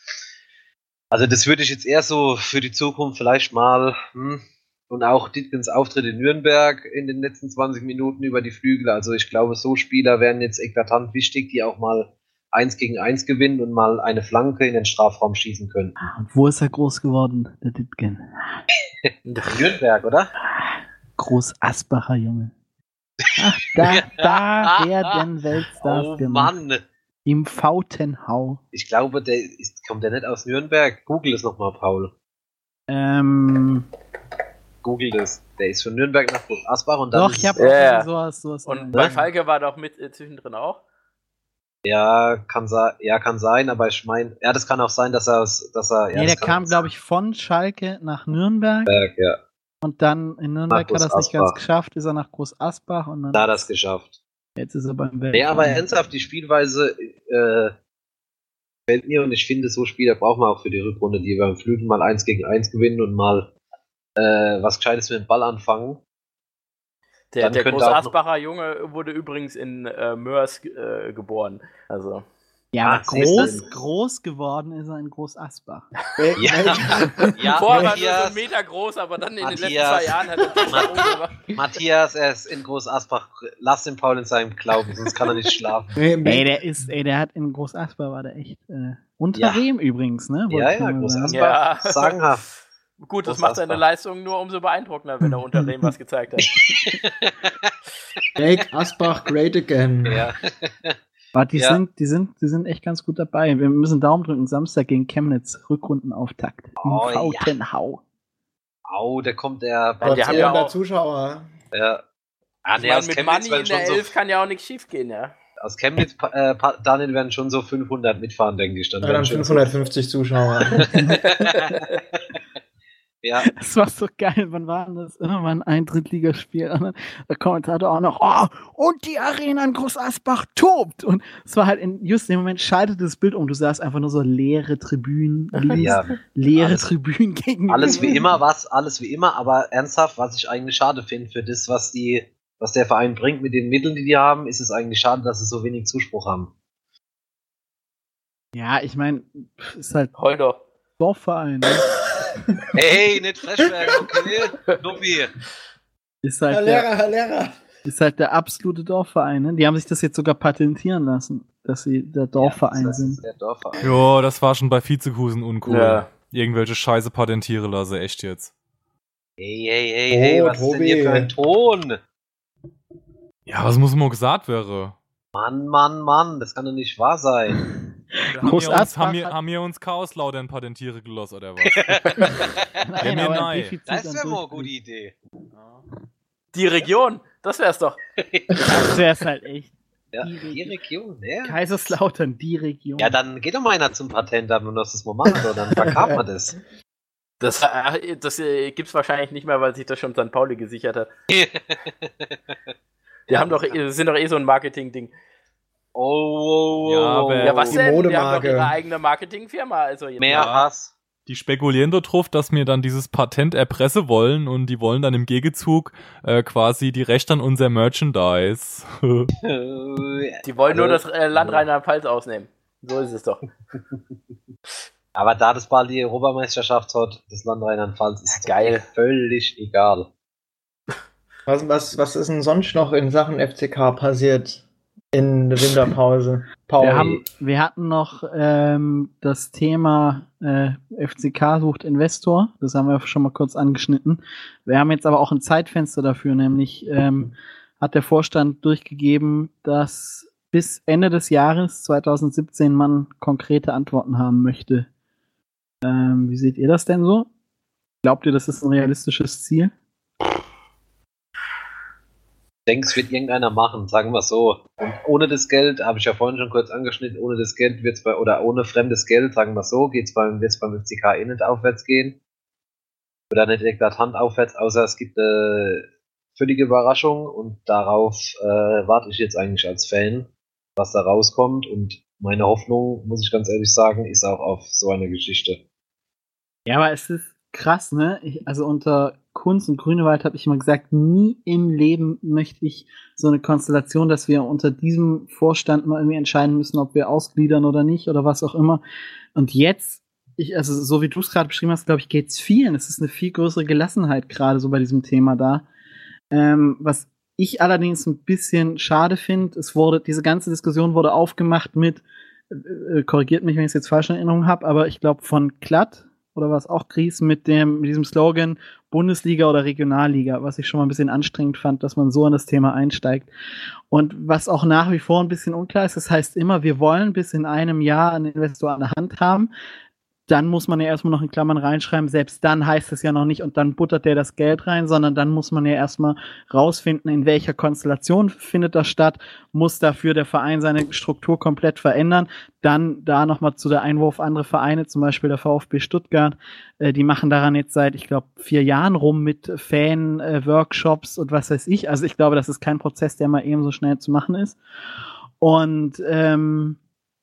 Also das würde ich jetzt eher so für die Zukunft vielleicht mal, hm, und auch Ditkens Auftritt in Nürnberg in den letzten zwanzig Minuten über die Flügel. Also ich glaube, so Spieler wären jetzt eklatant wichtig, die auch mal eins gegen eins gewinnen und mal eine Flanke in den Strafraum schießen können. Und wo ist er groß geworden, der Ditgen? In Nürnberg, oder? Groß Asbacher Junge. Ach, da, da werden Weltstars Oh gemacht. Mann! Im Fautenhau. Ich glaube, der ist, kommt der nicht aus Nürnberg. Google es nochmal, Paul. Ähm, Google das. Der ist von Nürnberg nach Groß Asbach und dann doch, ist ich habe Ja, ja. auch sowas, sowas. Und in bei der- Schalke war doch mit äh, zwischendrin auch. ja, kann sein, ja, kann sein, aber ich meine, ja, das kann auch sein, dass er aus, dass er, ja, nee, der das kann kam, auch glaube ich, von Schalke nach Nürnberg sein. Ja, und dann in Nürnberg Nach hat er es nicht ganz Groß geschafft, ist er nach Groß Asbach und dann da hat er es geschafft. jetzt ist er beim Welt. Nee, aber ernsthaft, die Spielweise äh, gefällt mir und ich finde, so Spieler brauchen wir auch für die Rückrunde, die beim Flügel mal eins gegen eins gewinnen und mal äh, was Gescheites mit dem Ball anfangen. Der, Dann der könnte große auch noch- Asbacher Junge wurde übrigens in äh, Mörs äh, geboren. Also. Ja, aber Ah, siehst du? groß, groß geworden ist er in Groß Asbach. Wel- Ja, wel- ja Vorher war er nur so Matthias, einen Meter groß, aber dann in den letzten Matthias. zwei Jahren hat er das nach oben gemacht. Matthias, er ist in Groß Asbach. Lass den Paul in seinem Glauben, sonst kann er nicht schlafen. Nee, Ey, Wel- der ist, ey, der hat in Groß Asbach war der echt äh, unter Ja. Rehm übrigens, ne? Wollte Ja, ich ja, mal Groß sagen. Asbach. Ja. Sagenhaft. Gut, das Groß macht seine Asbach. Leistung nur umso beeindruckender, wenn er unter dem was gezeigt hat. Make Asbach great again. Ja. Aber die, Ja. sind, die, sind, die sind echt ganz gut dabei. Wir müssen Daumen drücken. Samstag gegen Chemnitz, Rückrundenauftakt. Im Oh, ja. Fautenhau. Au, da kommt der. Ja, die haben ja auch- Zuschauer. Ja. Ah, Ich nee, meine, aus mit Chemnitz Money werden in der schon Elf so, kann ja auch nichts schief gehen, ja. aus Chemnitz, äh, pa- Daniel, werden schon so fünfhundert mitfahren, denke ich. Dann Ja, werden dann schon fünfhundertfünfzig Zuschauer. ja, Das war so geil. Wann war denn das? Irgendwann ein Drittligaspiel. Und dann der Kommentator auch noch, oh, und die Arena in Groß Asbach tobt. Und es war halt in just dem Moment schaltete das Bild um. Du sahst einfach nur so leere Tribünen, links, ja. leere Alles- Tribünen gegenüber. Alles wie immer, was, alles wie immer, aber ernsthaft, was ich eigentlich schade finde für das, was die, was der Verein bringt mit den Mitteln, die die haben, ist es eigentlich schade, dass sie so wenig Zuspruch haben. Ja, ich meine, ist halt Heul doch. Dorfverein. Ne? Hey, nicht frech werden, okay? Nuppi. Ist Herr halt, der, Lehrer, Herr Lehrer. ist halt der absolute Dorfverein. Ne? Die haben sich das jetzt sogar patentieren lassen, dass sie der Dorfverein Ja, das ist sind. der Dorfverein. Jo, das war schon bei Vizekusen uncool. Ja. Irgendwelche Scheiße patentiere lasse, echt jetzt. Hey, hey, hey, hey, Oh, was ist denn Tobi. hier für ein Ton? Ja, was muss mal gesagt werden? Mann, Mann, Mann, das kann doch nicht wahr sein. Haben Groß wir, uns, Asbach haben, wir, hat- haben wir uns Chaoslaudern patentiere gelassen oder was? Nein, mir aber ein nein. Defizit Das an wäre mal eine Durchblick. gute Idee. Die Region, das wär's doch. Das wär's halt echt. Ja, Die die Region, ja. Kaiserslautern, die Region. Ja, dann geht doch mal einer zum Patent an und das mal machen, so, dann verkaufen wir das. Das, äh, das äh, gibt's wahrscheinlich nicht mehr, weil sich das schon Sankt Pauli gesichert hat. Die haben doch, eh- sind doch eh so ein Marketing-Ding. Oh, oh, oh, Ja, oh, aber- Ja, was Die denn? Die haben doch Modemarke. ihre eigene Marketingfirma. Also jetzt Mehr Ja. Hass. Die spekulieren darauf, dass wir dann dieses Patent erpressen wollen und die wollen dann im Gegenzug äh, quasi die Rechte an unser Merchandise. Die wollen nur das äh, Land Rheinland-Pfalz ausnehmen. So ist es doch. Aber da das bald die Europameisterschaft hat, das Land Rheinland-Pfalz ist geil. Völlig egal. Was, was, was ist denn sonst noch in Sachen F C K passiert in der Winterpause? Paul. Wir, haben, wir hatten noch ähm, das Thema äh, F C K sucht Investor. Das haben wir schon mal kurz angeschnitten. Wir haben jetzt aber auch ein Zeitfenster dafür, nämlich ähm, hat der Vorstand durchgegeben, dass bis Ende des Jahres zwanzig siebzehn man konkrete Antworten haben möchte. Ähm, wie seht ihr das denn so? Glaubt ihr, das ist ein realistisches Ziel? Ich denke, es wird irgendeiner machen, sagen wir so. Und ohne das Geld, habe ich ja vorhin schon kurz angeschnitten, ohne das Geld wird's bei, oder ohne fremdes Geld, sagen wir so, geht's beim, wird's beim F C K eh nicht aufwärts gehen. Oder nicht direkt Hand aufwärts, außer es gibt eine völlige Überraschung und darauf äh, warte ich jetzt eigentlich als Fan, was da rauskommt. Und meine Hoffnung, muss ich ganz ehrlich sagen, ist auch auf so eine Geschichte. Ja, aber es ist krass, ne? Ich, also unter Kunz und Grünewald habe ich immer gesagt, nie im Leben möchte ich so eine Konstellation, dass wir unter diesem Vorstand mal irgendwie entscheiden müssen, ob wir ausgliedern oder nicht oder was auch immer. Und jetzt, ich, also so wie du es gerade beschrieben hast, glaube ich, geht's vielen. Es ist eine viel größere Gelassenheit gerade so bei diesem Thema da. Ähm, was ich allerdings ein bisschen schade finde, es wurde, diese ganze Diskussion wurde aufgemacht mit, äh, korrigiert mich, wenn ich es jetzt falsch in Erinnerung habe, aber ich glaube von Klatt oder was auch Gries mit dem, mit diesem Slogan Bundesliga oder Regionalliga, was ich schon mal ein bisschen anstrengend fand, dass man so in das Thema einsteigt. Und was auch nach wie vor ein bisschen unklar ist, das heißt immer, wir wollen bis in einem Jahr einen Investor an der Hand haben. Dann muss man ja erstmal noch in Klammern reinschreiben, selbst dann heißt es ja noch nicht, und dann buttert der das Geld rein, sondern dann muss man ja erstmal rausfinden, in welcher Konstellation findet das statt, muss dafür der Verein seine Struktur komplett verändern. Dann da nochmal zu der Einwurf andere Vereine, zum Beispiel der VfB Stuttgart, äh, die machen daran jetzt seit, ich glaube, vier Jahren rum mit Fan-Workshops äh, und was weiß ich. Also ich glaube, das ist kein Prozess, der mal eben so schnell zu machen ist. Und ähm,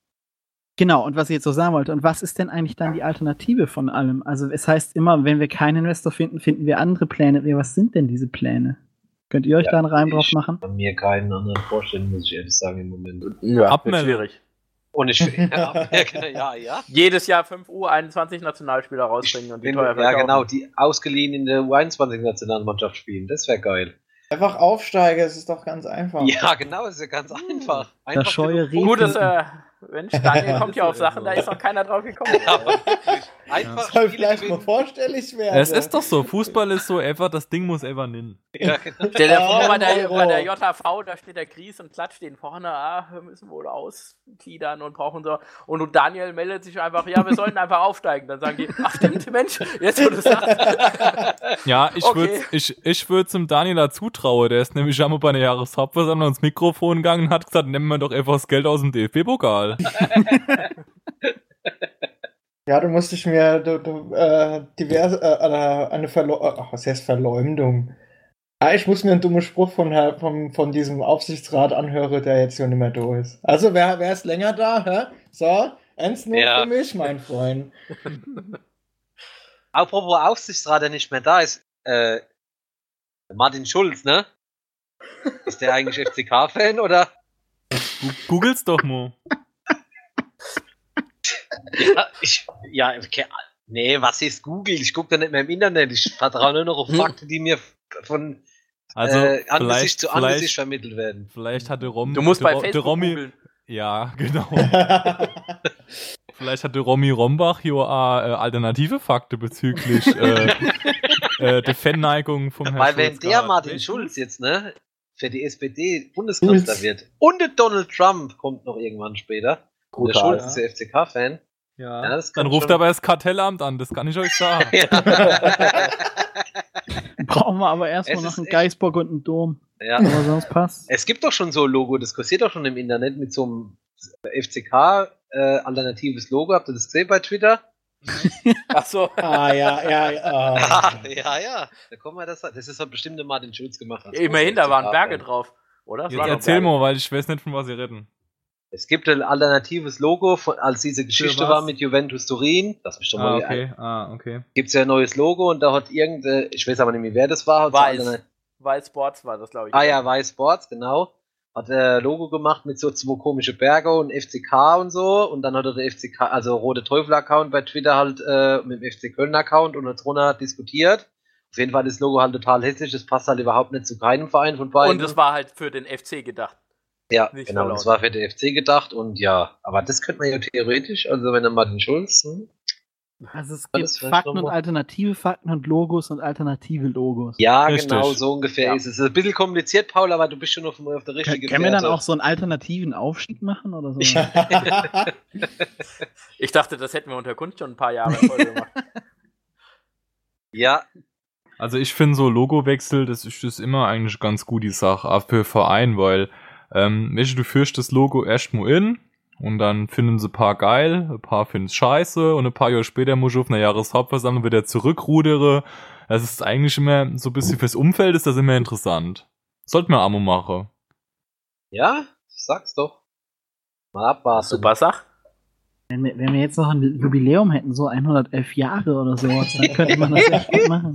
genau, und was ich jetzt so sagen wollte, und was ist denn eigentlich dann die Alternative von allem? Also es heißt immer, wenn wir keinen Investor finden, finden wir andere Pläne. Was sind denn diese Pläne? Könnt ihr euch ja, da einen Reim drauf machen? Ich kann mir keinen anderen vorstellen, muss ich ehrlich sagen im Moment. Ja, wird schwierig. Und ich, ja, ja, ja. Jedes Jahr fünf U einundzwanzig Nationalspieler rausbringen und die teuer verkaufen. Ja, genau, die ausgeliehen in der U einundzwanzig Nationalmannschaft spielen. Das wäre geil. Einfach aufsteigen, es ist doch ganz einfach. Ja, genau, es ist ja ganz einfach. einfach das scheue Gut, dass, äh, Mensch, Daniel kommt ja auf Sachen, da ist noch keiner drauf gekommen. Ja, einfach soll vielleicht mal vorstellig werden. Es ist doch so, Fußball ist so einfach, das Ding muss einfach nennen. Ja, genau. Stell dir vor, bei der, bei der J H V, da steht der Gries und Klatt stehen vorne, ah, wir müssen wohl ausgliedern und brauchen so. Und Daniel meldet sich einfach, ja, wir sollten einfach aufsteigen. Dann sagen die, ach stimmt, Mensch, jetzt wo du sagst. Ja, ich Okay. würde ich, ich würd's dem Daniel da zutrauen. Der ist nämlich einmal bei einer Jahreshauptversammlung ins Mikrofon gegangen und hat gesagt, nehmen wir doch einfach das Geld aus dem D F B-Pokal. Ja, du musst dich mir du, du, äh, diverse, äh, eine Verleumdung, was heißt Verleumdung? Ah, ich muss mir einen dummen Spruch von, von, von diesem Aufsichtsrat anhören, der jetzt hier nicht mehr da ist. Also, wer, wer ist länger da? Hä? So, eins nur Ja. für mich, mein Freund. Apropos Aufsichtsrat, der nicht mehr da ist, äh, Martin Schulz, ne? Ist der eigentlich F C K-Fan, oder? Googles doch mal. Ja, ich, ja, okay. Nee, was ist Google? Ich gucke da nicht mehr im Internet. Ich vertraue nur noch auf Fakten, die mir von Also, äh, Angesicht vielleicht, zu vielleicht, Angesicht vermittelt werden. vielleicht hat der Romy. Du musst der, bei Ro- der Facebook Romy, googeln. Ja, genau. Vielleicht hat der Romy Rombach hier auch äh, alternative Fakten bezüglich äh, äh, der Fanneigung vom Herrn Weil wenn Schulz der gehabt. Martin Schulz jetzt, ne, für die S P D Bundeskanzler Schulz. wird und der Donald Trump kommt noch irgendwann später. Und der Brutal, Schulz ist der F C K-Fan. Ja. Ja, das kann Dann ruft schon- aber das Kartellamt an, das kann ich euch sagen. Ja. Brauchen wir aber erstmal Es noch ist einen echt- Geisbock und einen Dom. Ja. Aber sonst passt. Es gibt doch schon so ein Logo, das kursiert doch schon im Internet mit so einem F C K äh, alternatives Logo. Habt ihr das gesehen bei Twitter? Ach so. Ah, ja, ja, ja. ja, ja. Da kommen wir das. Das ist doch bestimmt der Martin Schulz gemacht. als Immerhin, da großer waren F C K-Fan. Berge drauf, oder? Es Jetzt waren noch erzähl Berge. mal, weil ich weiß nicht, von was ihr reden. Es gibt ein alternatives Logo, von, als diese Geschichte war mit Juventus Turin. Lass mich doch Ah, mal okay. Ah, okay. Gibt es ja ein neues Logo und da hat irgendeine, ich weiß aber nicht mehr, wer das war. Hat Weiß. so eine, Weiß Sports war das, glaube ich. ah ja, Weiß Sports, genau. Hat er Logo gemacht mit so zwei komische Berge und F C K und so. Und dann hat er der F C K, also Rote Teufel-Account bei Twitter halt äh, mit dem F C Köln-Account und darunter diskutiert. Auf jeden Fall ist das Logo halt total hässlich, das passt halt überhaupt nicht zu keinem Verein von beiden. Und es war halt für den F C gedacht. Ja, Nicht genau, verlaut. das war für den F C gedacht und ja, aber das könnte man ja theoretisch, also wenn er Martin Schulz, hm? Also es Das gibt vielleicht Fakten noch und mal- alternative Fakten und Logos und alternative Logos. Ja, Richtig. genau, so ungefähr Ja. ist es. Es ist ein bisschen kompliziert, Paul, aber du bist schon auf, auf der Können richtigen können wir dann Fährte. auch so einen alternativen Aufstieg machen oder so? Ich dachte, das hätten wir unter Kunst schon ein paar Jahre in Folge gemacht. Ja, Also ich finde so Logowechsel, das ist, das ist immer eigentlich ganz gut die Sache, auch für Verein, weil ähm, weißt du, du führst das Logo erstmal in und dann finden sie ein paar geil, ein paar finden es scheiße und ein paar Jahre später muss ich auf einer Jahreshauptversammlung wieder zurückrudere. Das ist eigentlich immer so ein bisschen fürs Umfeld ist das immer interessant. Sollten wir Amo machen. ja, ich sag's doch. Mal abwarten. Super Sach. Wenn wir, wenn wir jetzt noch ein Jubiläum hätten, so hundertelf Jahre oder sowas, dann könnte man das echt gut machen.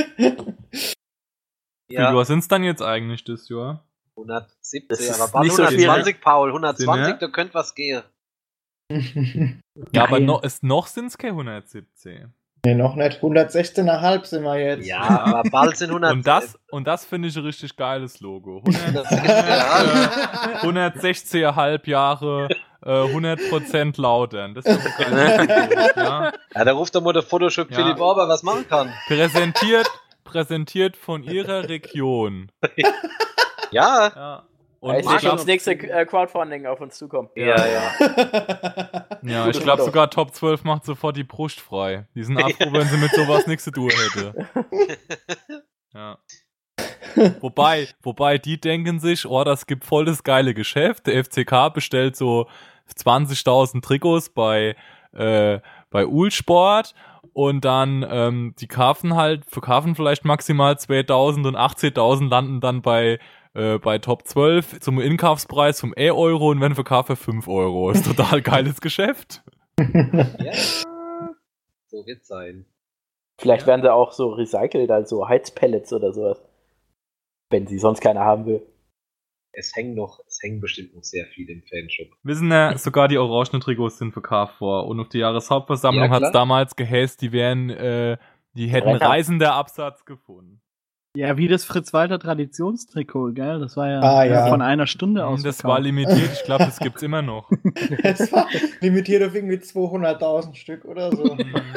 Wie Ja, viel sind es dann jetzt eigentlich das Jahr? Das hundertsiebzig, ist aber bald nicht so hundertzwanzig, Paul, hundertzwanzig, Sind wir? da könnte was gehen. Ja, aber Geil. noch, ist, noch sind es keine hundertsiebzehn. Nee, noch nicht. hundertsechzehn Komma fünf sind wir jetzt. Ja, aber bald sind hundert. Und das, und das finde ich ein richtig geiles Logo. hundert, Ja. hundertsechzehn Komma fünf Jahre, äh, hundert Prozent lautern. Das ist doch ein geiles Logo, ja. Ja, da ruft doch mal der Photoshop Ja. Philipp Orber, was machen kann. Präsentiert, präsentiert von ihrer Region. Ja, Ja. Und Und ich sehe ich schon glaub, das nächste äh, Crowdfunding auf uns zukommen. ja, ja. ja, ich Gute glaube Foto. sogar Top zwölf macht sofort die Brust frei. Die sind auch froh, wenn sie mit sowas nichts zu tun hätte. Ja. Wobei, wobei, die denken sich, oh, das gibt voll das geile Geschäft. Der F C K bestellt so zwanzigtausend Trikots bei, äh, bei Uhlsport und dann, ähm, die kaufen halt, verkaufen vielleicht maximal zweitausend und achtzehntausend landen dann bei, äh, bei Top zwölf zum Inkaufspreis vom E-Euro und werden verkauft für fünf Euro. Ist total geiles Geschäft. Ja, so wird's sein. Vielleicht werden sie auch so recycelt, also Heizpellets oder sowas. Wenn sie sonst keiner haben will. Es hängen noch, es hängen bestimmt noch sehr viele im Fanshop. Wissen ja, sogar die orangenen Trikots sind verkauft worden. Und auf die Jahreshauptversammlung Ja, hat es klar. damals geheißt, die wären, äh, die hätten Renner. reisender Absatz gefunden. Ja, wie das Fritz-Walter-Traditionstrikot, gell? Das war ja, Ah, ja. von einer Stunde aus. Hm, das war limitiert, ich glaube, das gibt's immer noch. Es war limitiert auf irgendwie zweihunderttausend Stück oder so.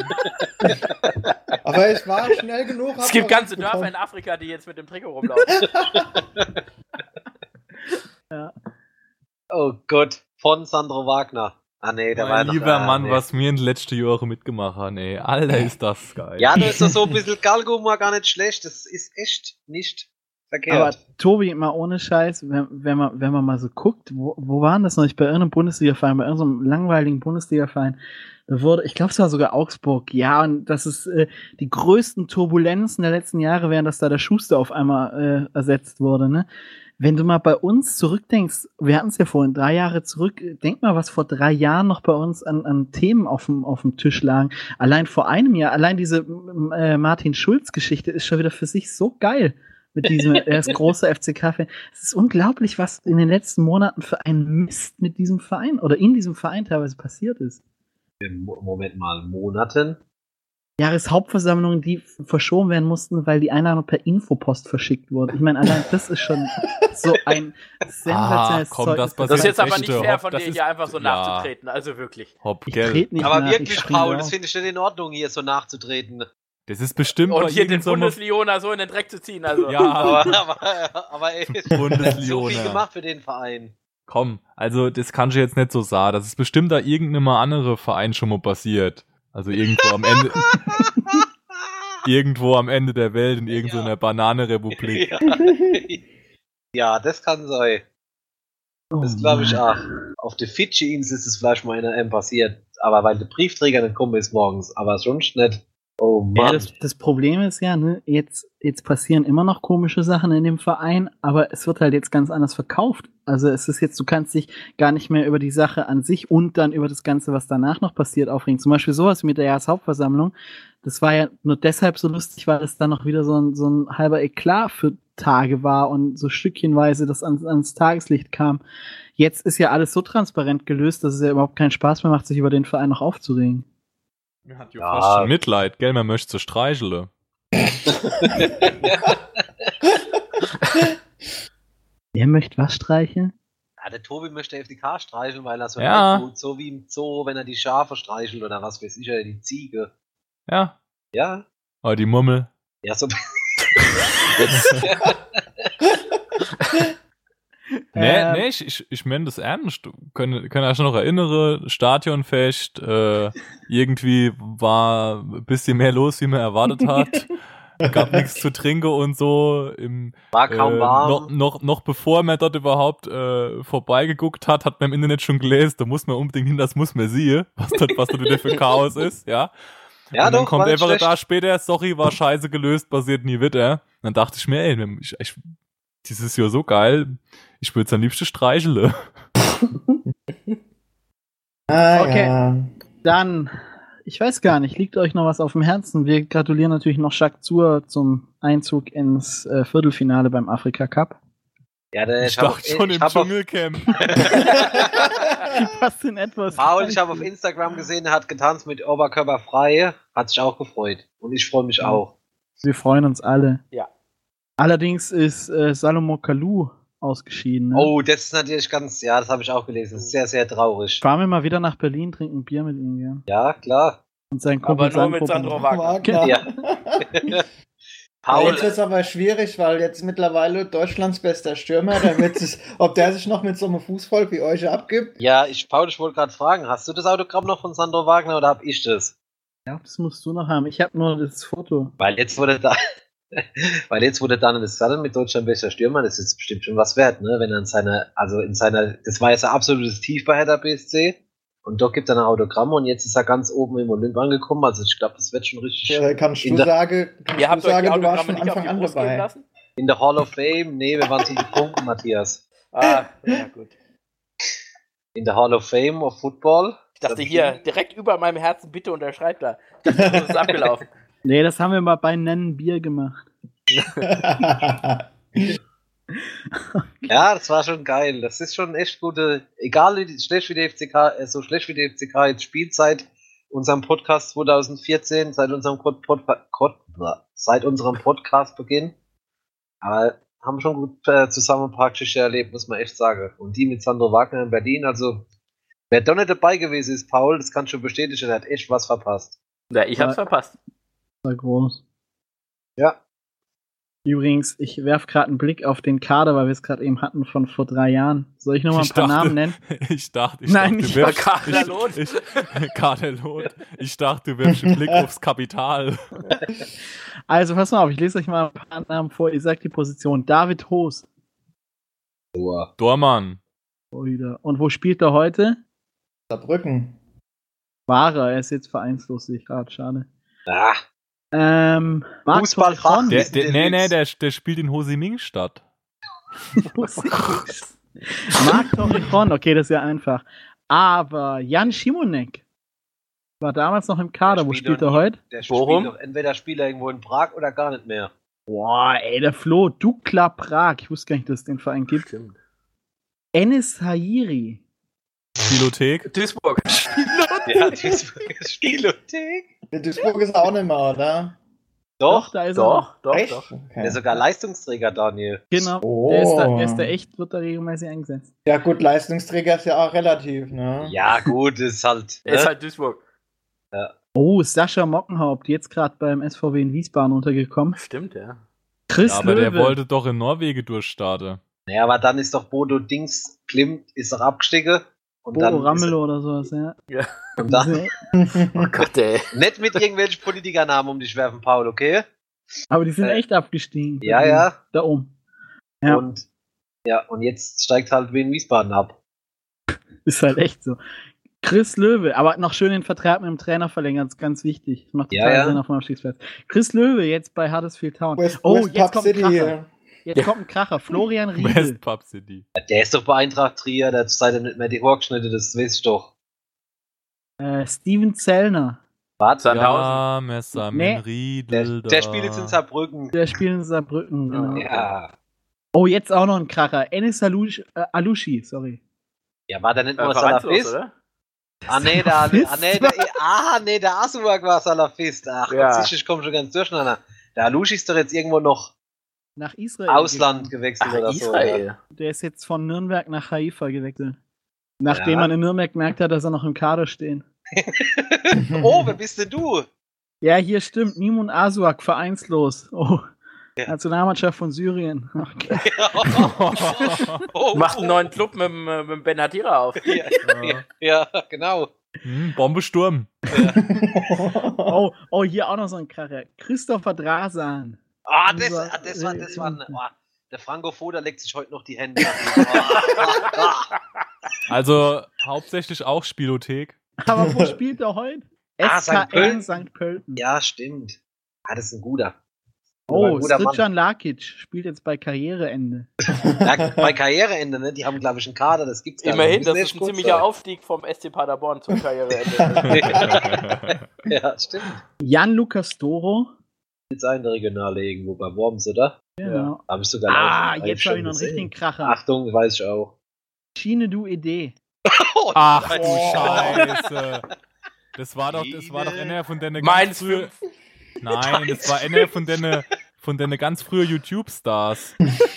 Aber es war schnell genug. Es hab gibt ich auch ganze bekommen. Dörfer in Afrika, die jetzt mit dem Trikot rumlaufen. Oh Gott, von Sandro Wagner. Ah nee, der war Mein noch- lieber ah, Mann, nee. was wir in den letzten Jahren mitgemacht haben, ey. Alter, ist das geil. Ja, da ist doch so ein bisschen Galgo mal gar nicht schlecht. Das ist echt nicht Aber verkehrt. Tobi, mal ohne Scheiß, wenn, wenn, man, wenn man mal so guckt, wo, wo waren das noch? Ich bei irgendeinem Bundesliga-Verein, bei irgendeinem langweiligen Bundesliga-Verein, da wurde, ich glaube, es war sogar Augsburg, ja, und das ist äh, die größten Turbulenzen der letzten Jahre wären, dass da der Schuster auf einmal äh, ersetzt wurde, ne? Wenn du mal bei uns zurückdenkst, wir hatten es ja vorhin, drei Jahre zurück, denk mal, was vor drei Jahren noch bei uns an, an Themen auf dem, auf dem Tisch lagen. Allein vor einem Jahr, allein diese äh, Martin Schulz-Geschichte ist schon wieder für sich so geil. Mit diesem, er ist großer F C K-Fan. Es ist unglaublich, was in den letzten Monaten für ein Mist mit diesem Verein oder in diesem Verein teilweise passiert ist. Im Mo- Moment mal, Monaten. Jahreshauptversammlungen, die verschoben werden mussten, weil die Einladung per Infopost verschickt wurde. Ich meine, allein das ist schon so ein sensationelles Ah, komm, Zeugnis. das passiert Das ist jetzt aber Echte nicht fair Hopp, von das dir, ist- hier einfach so ja. nachzutreten. Also wirklich. Hopp, Ich gell. trete nicht Aber nach, ich wirklich, springe Paul, auf. das finde ich nicht in Ordnung, hier so nachzutreten. Das ist bestimmt Und bei hier den irgend so einem Bundesliona so in den Dreck zu ziehen. Also. Ja, Aber, aber, aber ey, so Bundesliona. viel gemacht für den Verein. Komm, also das kannst du jetzt nicht so sagen. Das ist bestimmt da irgendeinem andere Verein schon mal passiert. Also irgendwo am Ende, irgendwo am Ende der Welt in irgendeiner Ja. Bananenrepublik. Ja. Ja, das kann sein. Das Oh glaube ich Mann. auch. Auf der Fidschi-Insel ist es vielleicht mal in einem passiert. Aber weil der Briefträger nicht kommen ist morgens. Aber sonst nicht. Oh Mann. Ja, das, das Problem ist ja, ne, jetzt, jetzt passieren immer noch komische Sachen in dem Verein, aber es wird halt jetzt ganz anders verkauft. Also es ist jetzt, du kannst dich gar nicht mehr über die Sache an sich und dann über das Ganze, was danach noch passiert, aufregen. Zum Beispiel sowas mit der Jahreshauptversammlung. Das war ja nur deshalb so lustig, weil es dann noch wieder so ein, so ein halber Eklat für Tage war und so stückchenweise das ans, ans Tageslicht kam. Jetzt ist ja alles so transparent gelöst, dass es ja überhaupt keinen Spaß mehr macht, sich über den Verein noch aufzuregen. Man hat ja Ja. fast schon Mitleid, gell? Man möchte so streicheln. Wer möchte was streicheln? Ja, der Tobi möchte F C K streicheln, weil er so Ja. tut, so wie im Zoo, wenn er die Schafe streichelt oder was weiß ich, oder die Ziege. Ja. Ja, Oh, die Mummel. ja, so. Nee, Ähm. nee, ich, ich, ich meine das ernst. Können, können euch noch erinnern, Stadionfest, äh, irgendwie war ein bisschen mehr los, wie man erwartet hat. Gab nichts zu trinken und so. Im, War kaum äh, warm. Noch, noch, noch bevor man dort überhaupt äh, vorbeigeguckt hat, hat man im Internet schon gelesen, da muss man unbedingt hin, das muss man sehen, was dort, was dort wieder für Chaos ist, ja. Ja, und dann doch, kommt war nicht einfach schlecht. da später, sorry, war scheiße gelöst, passiert nie wieder. Dann dachte ich mir, ey, ich, ich, dieses Jahr so geil, ich würde es am liebsten streicheln. Ah, Okay. ja. Dann, ich weiß gar nicht, liegt euch noch was auf dem Herzen? Wir gratulieren natürlich noch Jacques Zur zum Einzug ins äh, Viertelfinale beim Afrika Cup. Ja, der, Ich ich hab dachte auf, schon ich im hab auf, Dschungelcamp. Was in etwas? Paul, ich habe auf Instagram gesehen, er hat getanzt mit Oberkörper frei, hat sich auch gefreut. Und ich freue mich auch. Wir freuen uns alle. Ja. Allerdings ist äh, Salomon Kalou ausgeschieden. Ne? Oh, das ist natürlich ganz, ja, das habe ich auch gelesen. Das ist sehr, sehr traurig. Fahren wir mal wieder nach Berlin, trinken ein Bier mit ihm, ja. Ja, klar. Und sein Kumpel Aber nur mit Sandro- Sandro Wagner. Wagner. Ja. Paul. Paul, Jetzt wird es aber schwierig, weil jetzt mittlerweile Deutschlands bester Stürmer, der wird sich, ob der sich noch mit so einem Fußvolk wie euch abgibt. ja, ich, Paul, ich wollte gerade fragen, hast du das Autogramm noch von Sandro Wagner oder hab ich das? Ja, das musst du noch haben. Ich habe nur das Foto. Weil jetzt wurde da, weil jetzt wurde dann das Sattel mit Deutschland bester Stürmer, das ist bestimmt schon was wert, ne? Wenn er in seiner, also in seiner, das war jetzt ein absolutes Tief bei Hertha B S C und dort gibt er ein Autogramm und jetzt ist er ganz oben im Olymp angekommen, also ich glaube, das wird schon richtig Ja, kannst in du der, sagen, kannst Ihr du habt euch sagen, die du warst Autogramme von nicht auf Anfang die an Brust geben dabei. lassen? in der Hall of Fame, nee, wir waren zu betrunken, Matthias. Ah, ja gut. In der Hall of Fame of Football. Ich dachte hier, direkt über meinem Herzen, bitte unterschreibt da. Das ist abgelaufen. Nee, das haben wir mal bei Nennen Bier gemacht. Ja, das war schon geil. Das ist schon echt gute, egal wie schlecht wie der F C K, äh, so schlecht wie der F C K jetzt spielt seit unserem Podcast zwanzig vierzehn, seit unserem Pod, Pod, Pod, seit unserem Podcastbeginn. Aber haben schon gut äh, zusammen ein paar Geschichten erlebt, muss man echt sagen. Und die mit Sandro Wagner in Berlin, also wer da nicht dabei gewesen ist, Paul, das kann schon bestätigen, der hat echt was verpasst. Ja, ich hab's Ja. verpasst. War groß. Ja. Übrigens, ich werfe gerade einen Blick auf den Kader, weil wir es gerade eben hatten von vor drei Jahren. Soll ich noch mal ein Ich paar dachte- Namen nennen? Ich dachte, ich Nein, dachte, nicht du wirfst, Kaderlot. ich, ich, Kaderlot. Ich dachte, du wirfst einen Blick aufs Kapital. Also, pass mal auf, ich lese euch mal ein paar Namen vor. Ihr sagt die Position. David Hoos. Boah. Dormann. Oh, wieder. Und wo spielt er heute? Saarbrücken. War er. Er ist jetzt vereinslos, sehe ich gerade. Schade. Ah, Ähm, Marc Fußballfach. Torrejon. Der, Wissen der, wir nee, nee, nichts. der, der spielt in Hosimingstadt. Marc Torrejon. Okay, das ist ja einfach. Aber Jan Schimonek war damals noch im Kader. Der Wo spielt spielt doch er nie. heute? Der Bochum? spielt doch entweder spielt er irgendwo in Prag oder gar nicht mehr. Boah, ey, der Flo. Dukla Prag. Ich wusste gar nicht, dass es den Verein gibt. Stimmt. Enis Hairi. Spielothek. Duisburg. Ja, Duisburger Spielothek. Der Duisburg ist auch nicht mehr, oder? Doch, da ist er noch. Doch, doch, Echt? doch. Okay. der ist sogar Leistungsträger, Daniel. Genau. Oh. Der, ist da, der ist da echt, wird da regelmäßig eingesetzt. Ja gut, Leistungsträger ist ja auch relativ, ne? Ja, gut, ist halt. Er ist ne? halt Duisburg. Oh, Sascha Mockenhaupt, jetzt gerade beim S V W in Wiesbaden untergekommen. Stimmt, ja. Chris Ja, aber der Löwe. wollte doch in Norwegen durchstarten. Naja, aber dann ist doch Bodo Dings Klimt ist doch abgestiegen. Und Bodo dann Ramelow oder sowas, ja. Ja. Und dann Oh Gott, ey. nicht mit irgendwelchen Politikernamen um dich werfen, Paul, okay? Aber die sind Äh, echt abgestiegen. Ja, ja. Da oben. Ja. Und ja, und jetzt steigt halt Wien Wiesbaden ab. Ist halt echt so. Chris Löwe, aber noch schön den Vertrag mit dem Trainer verlängert, das ist ganz wichtig. Das macht Ja, total ja. Sinn auf dem Abstiegsplatz. Chris Löwe jetzt bei Huddersfield Town. West, oh, West jetzt Pub kommt ein City Kracher. hier. Jetzt Ja. kommt ein Kracher. Florian Riedel. West Pub City. Der ist doch bei Eintracht Trier, der hat seitdem nicht mehr die Horkschnitte, das weiß ich doch. Äh, Steven Zellner. Warte, Sandhausen. Ja, Messer, Nee. mit Riedel der, der da. spielt jetzt in Saarbrücken. Der spielt in Saarbrücken. Genau. Ja. Oh, jetzt auch noch ein Kracher. Enis Alush, äh, Alushi, sorry. Ja, war der nicht Äh, nur vereinslos, Salafist? oder? Ah, nee, der, ah, nee, der, ah, nee, der Asuak war Salafist. Ach, Ja. Gott, sicher, ich komme schon ganz durcheinander. Der Alushi ist doch jetzt irgendwo noch Nach Israel. Ausland gegangen. gewechselt Ach, oder Israel. Der ist jetzt von Nürnberg nach Haifa gewechselt. Nachdem Ja. man in Nürnberg gemerkt hat, dass er noch im Kader stehen. so. Oh, wer bist denn du? Ja, hier stimmt. Mimun Asuak, vereinslos. Oh. Ja. Nationalmannschaft von Syrien. Okay. Oh, Macht einen neuen Club mit, dem, äh, mit dem Ben Hatira auf. Ja, ja, ja, genau. Hm, Bombesturm. Oh, oh, hier auch noch so ein Kracher. Christopher Drasan. Ah, das, Unser- ah, das war, das war ein, äh, oh, der Franco Foda leckt sich heute noch die Hände. Ah, Also hauptsächlich auch Spielothek. Aber wo spielt er heute? Ah, S K Sankt Pölten. N Sankt Pölten. ja, stimmt. Ah, das ist ein guter. Oh, ein guter Mann. Srdjan Lakic spielt jetzt bei Karriereende. Ja, bei Karriereende, ne? Die haben, glaube ich, einen Kader, das gibt's gar Immerhin, nicht. das Müssen ist ein echt gut ziemlicher sein. Aufstieg vom S C Paderborn zum Karriereende. Ja, stimmt. Jan-Lukas Doro. Jetzt in der Regionale irgendwo bei Worms, oder? Genau. Habe ich sogar Ah, live- jetzt schon habe ich noch einen gesehen. richtigen Kracher. Achtung, weiß ich auch. Chinedu Ede. Oh, Ach nein. du Scheiße. Das war doch, das war doch einer von deine Meins frühe. fünf. Nein, das war einer von deine von deine ganz frühe YouTube-Stars.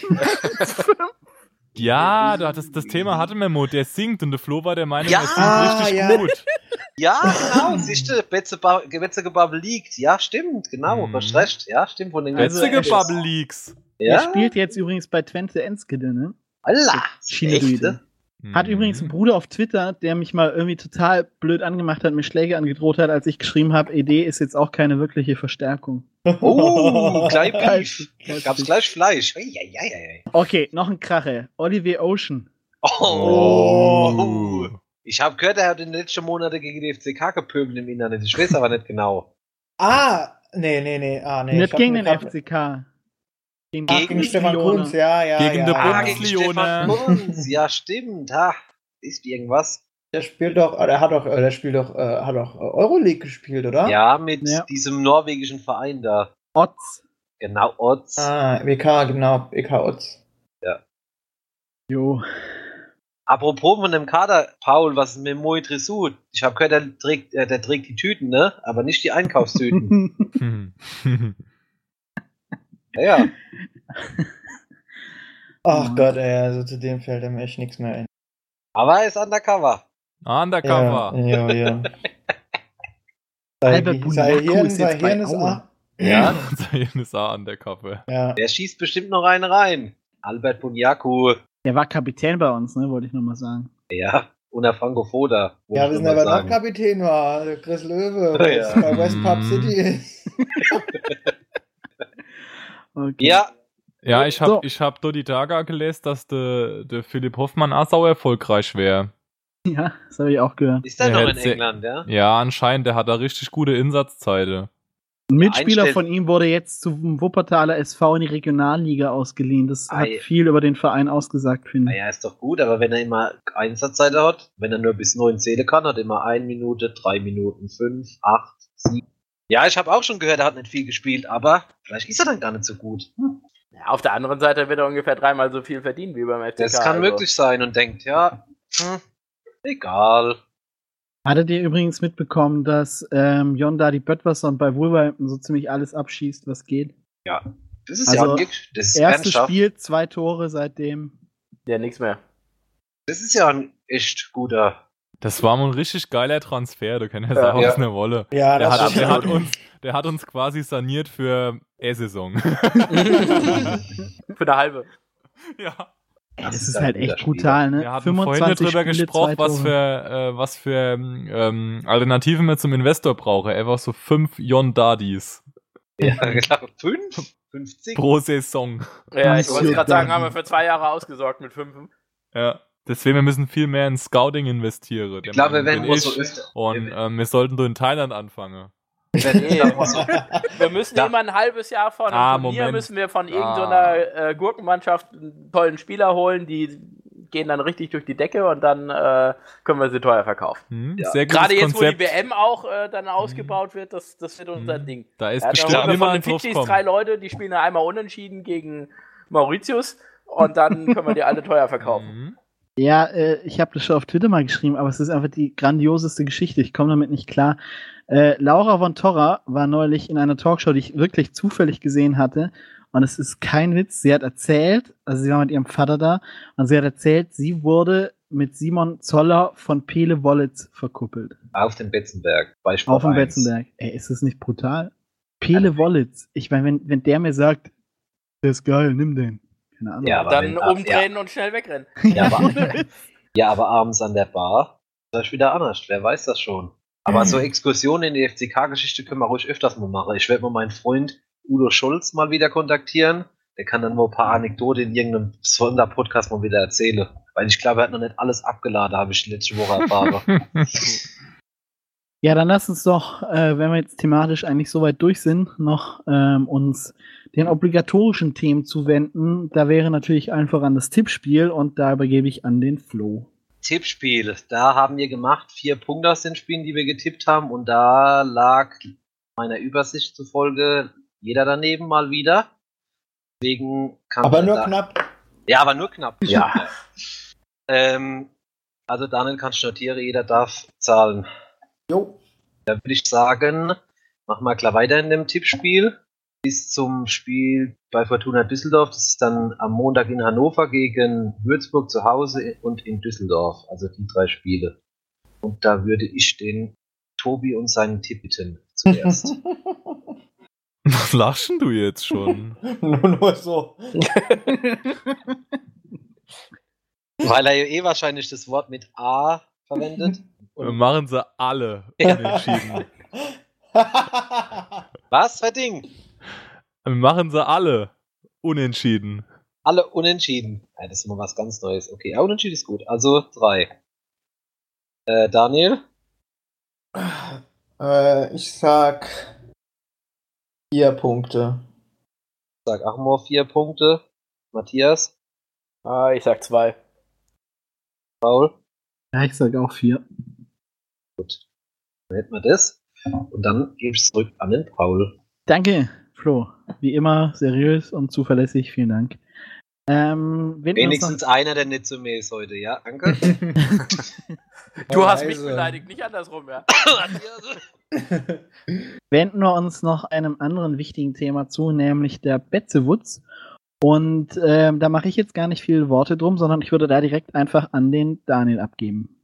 Ja, da- das, das Thema hatte Memo, der singt und der Flo war der Meinung, Ja. er singt Ah, richtig ja. gut. Ja, genau, siehste, Betzegebabbel liegt. Ja, stimmt, genau, Mhm. hast recht. Ja, stimmt, von den Also, Witzige er ist- Bubble Leaks. Er Ja, spielt jetzt übrigens bei Twente Enskede, ne? Allah. Chinedu Echt, Ede. ne? Hat übrigens einen Bruder auf Twitter, der mich mal irgendwie total blöd angemacht hat, mir Schläge angedroht hat, als ich geschrieben habe, E D ist jetzt auch keine wirkliche Verstärkung. Oh, gleich Beef. Geil. Gab's gleich Fleisch. Eieiei. Okay, noch ein Krache. Olivier Ocean. Oh. Oh. Ich habe gehört, er hat in den letzten Monaten gegen die F C K gepöbelt im Internet. Ich weiß aber nicht genau. Ah, nee, nee, nee. Ah, nee. ich Nicht hab gegen mir den grad- F C K. Gegen, Ach, Gegen gegen Stefan Lione. Kunz, ja, ja. Gegen ja. den Ah, Bundes- gegen Stefan Kunz. Ja, stimmt. Ha. Ist irgendwas. Der spielt doch, äh, der hat doch, äh, der spielt doch, äh, hat doch äh, Euroleague gespielt, oder? Ja, mit Ja. diesem norwegischen Verein da. Otz. Genau, Odds. Ah, W K, genau, W K Odds. Jo. Apropos von dem Kader, Paul, was ist mit Moi Trissou? Ich habe gehört, der trägt, äh, der trägt die Tüten, ne? Aber nicht die Einkaufstüten. Hm. ja, ja. Ach Ja. Gott, ey, also zu dem fällt mir echt nichts mehr ein. Aber er ist undercover. Undercover. Ja, ja, ja. Albert sei Buniaco Hirn, ist sei jetzt bei Hirn ist Aue. ah, Ja, Sein ist auch Undercover. ja. der schießt bestimmt noch einen rein. Albert Bunyaku. Der war Kapitän bei uns, ne, wollte ich nochmal sagen. Ja, und der Franco Foda. wollte Ja, ich wissen nur wir, mal wer noch sagen. Kapitän war? Also Chris Löwe, Ja. was bei West Pub Mm. City ist. Okay. Ja, Ja, ich hab, So. ich hab dort die Tage gelesen, dass der, der Philipp Hoffmann auch sau erfolgreich wäre. Ja, das habe ich auch gehört. ist er Ja, noch in jetzt- England, ja? Ja, anscheinend, der hat da richtig gute Insatzzeiten. Ein Mitspieler Einstell- von ihm wurde jetzt zum Wuppertaler S V in die Regionalliga ausgeliehen. Das hat Ei. viel über den Verein ausgesagt, finde ich. Naja, ist doch gut, aber wenn er immer Einsatzzeit hat, wenn er nur bis neun zählen kann, hat er immer eine Minute, drei Minuten, fünf, acht, sieben. Ja, ich habe auch schon gehört, er hat nicht viel gespielt, aber vielleicht ist er dann gar nicht so gut. Hm. Ja, auf der anderen Seite wird er ungefähr dreimal so viel verdienen wie beim F C K. Das kann also. möglich sein und denkt, ja, hm, egal. Hattet ihr übrigens mitbekommen, dass ähm, Jon Dadi Böttwersson bei Wolverhampton so ziemlich alles abschießt, was geht? Das ist Also, ja ein Gift. Das ist Erstes ernsthaft. Spiel, zwei Tore seitdem. Ja, nichts mehr. Das ist ja ein echt guter. Das war mal ein richtig geiler Transfer, du kannst ja Ja, sagen, ja. was eine Wolle. Ja, Der das hat, stimmt. der, hat uns, der hat uns quasi saniert für E-Saison. Für eine halbe. ja. Ey, Das das ist ist ein halt guter echt Spieler. brutal, ne? Wir hatten vorhin drüber Spiele, gesprochen, zwei was Tore. für, äh, was für ähm, Alternativen wir zum Investor brauchen. Einfach so fünf Jon Dadis Ja, genau. Fünf? fünfzig? pro Saison. Ja, ich Ach wollte so, gerade sagen, dann. haben wir für zwei Jahre ausgesorgt mit fünf. Ja. Deswegen, wir müssen viel mehr in Scouting investieren. Ich glaube, wir werden ich, so öfter. Und ähm, wir sollten so in Thailand anfangen. Nee, wir müssen Ja. immer ein halbes Jahr vor einem Ah, Turnier Moment. müssen wir von Ah. irgendeiner äh, Gurkenmannschaft einen tollen Spieler holen, die gehen dann richtig durch die Decke und dann äh, können wir sie teuer verkaufen. Hm, Ja. Sehr gutes Gerade jetzt, Konzept. wo die W M auch äh, dann ausgebaut wird, das, das wird unser Hm. Ding. Da ist Ja, da bestimmt holen wir von niemand den drauf Fidschis kommen. drei Leute, die spielen dann einmal unentschieden gegen Mauritius und dann können wir die alle teuer verkaufen. Mhm. Ja, äh, ich habe das schon auf Twitter mal geschrieben, aber es ist einfach die grandioseste Geschichte. Ich komme damit nicht klar. Äh, Laura von Torra war neulich in einer Talkshow, die ich wirklich zufällig gesehen hatte. Und es ist kein Witz. Sie hat erzählt, also sie war mit ihrem Vater da, und sie hat erzählt, sie wurde mit Simon Zoller von Pele Wollitz verkuppelt. Auf dem Betzenberg. Bei Sport Auf dem eins. Betzenberg. Ey, ist das nicht brutal? Pele Wollitz. Ich meine, wenn, wenn der mir sagt, der ist geil, nimm den. Keine Ahnung. Ja, aber Dann wenn- umdrehen und schnell wegrennen. Ja, aber, ja, aber abends an der Bar ist das wieder anders. Wer weiß das schon. Aber so Exkursionen in die F C K-Geschichte können wir ruhig öfters mal machen. Ich werde mal meinen Freund Udo Schulz mal wieder kontaktieren. Der kann dann mal ein paar Anekdoten in irgendeinem Sonderpodcast mal wieder erzählen. Weil ich glaube, er hat noch nicht alles abgeladen, habe ich letzte Woche erfahren. Ja, dann lass uns doch, äh, wenn wir jetzt thematisch eigentlich so weit durch sind, noch ähm, uns den obligatorischen Themen zuwenden. Da wäre natürlich einfach an das Tippspiel und da übergebe ich an den Flo. Tippspiel. Da haben wir gemacht vier Punkte aus den Spielen, die wir getippt haben. Und da lag meiner Übersicht zufolge jeder daneben mal wieder. Deswegen kann Aber nur da, knapp. Ja, aber nur knapp. Ja. Ähm, also Daniel, kannst du notieren, jeder darf zahlen. Jo. Da würde ich sagen, machen wir klar weiter in dem Tippspiel. Bis zum Spiel bei Fortuna Düsseldorf. Das ist dann am Montag in Hannover gegen Würzburg zu Hause und in Düsseldorf. Also die drei Spiele. Und da würde ich den Tobi und seinen Tipp bitten zuerst. Was lachst denn du jetzt schon? nur, nur so. Weil er ja eh wahrscheinlich das Wort mit A verwendet. Wir machen sie alle unentschieden. Was für Ding? Wir machen sie alle unentschieden. Alle unentschieden. Ja, das ist mal was ganz Neues. Okay, ja, unentschieden ist gut. Also drei. Äh, Daniel? äh, ich sag vier Punkte. Sag auch mal vier Punkte. Matthias? Ah, ich sag zwei. Paul? Ja, ich sage auch vier. Gut. Dann hätten wir das. Und dann gebe ich zurück an den Paul. Danke, Flo. Wie immer seriös und zuverlässig. Vielen Dank. Ähm, wenn wir uns Wenigstens einer, der nicht zu mir ist heute, ja? Danke. Du Oh, hast mich leise. beleidigt, nicht andersrum, ja. wenden wir uns noch einem anderen wichtigen Thema zu, nämlich der Betzewutz. Und ähm, da mache ich jetzt gar nicht viele Worte drum, sondern ich würde da direkt einfach an den Daniel abgeben.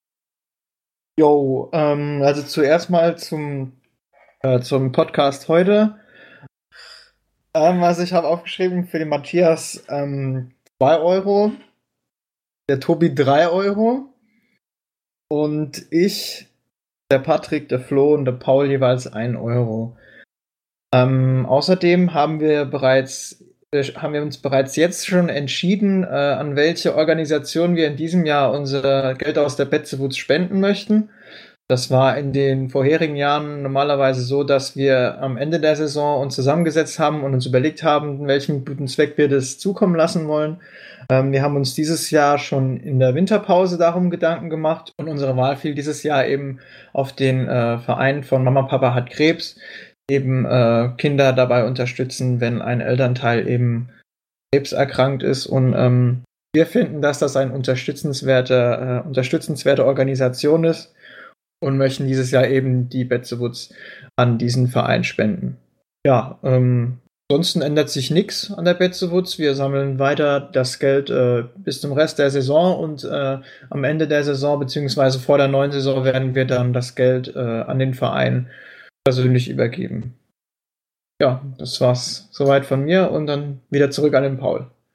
Jo, ähm, also zuerst mal zum, äh, zum Podcast heute. Ähm, also ich habe aufgeschrieben für den Matthias ähm, zwei Euro, der Tobi drei Euro und ich, der Patrick, der Flo und der Paul jeweils ein Euro. Ähm, außerdem haben wir bereits äh, haben wir uns bereits jetzt schon entschieden, äh, an welche Organisation wir in diesem Jahr unser Geld aus der Betzewutz spenden möchten. Das war in den vorherigen Jahren normalerweise so, dass wir am Ende der Saison uns zusammengesetzt haben und uns überlegt haben, welchem guten Zweck wir das zukommen lassen wollen. Ähm, wir haben uns dieses Jahr schon in der Winterpause darum Gedanken gemacht und unsere Wahl fiel dieses Jahr eben auf den äh, Verein von Mama Papa hat Krebs, eben äh, Kinder dabei unterstützen, wenn ein Elternteil eben krebserkrankt ist. Und ähm, wir finden, dass das eine unterstützenswerte, äh, unterstützenswerte Organisation ist und möchten dieses Jahr eben die Betzewutz an diesen Verein spenden. Ja, ähm, ansonsten ändert sich nichts an der Betzewutz. Wir sammeln weiter das Geld äh, bis zum Rest der Saison und äh, am Ende der Saison beziehungsweise vor der neuen Saison werden wir dann das Geld äh, an den Verein persönlich übergeben. Ja, das war's soweit von mir und dann wieder zurück an den Paul.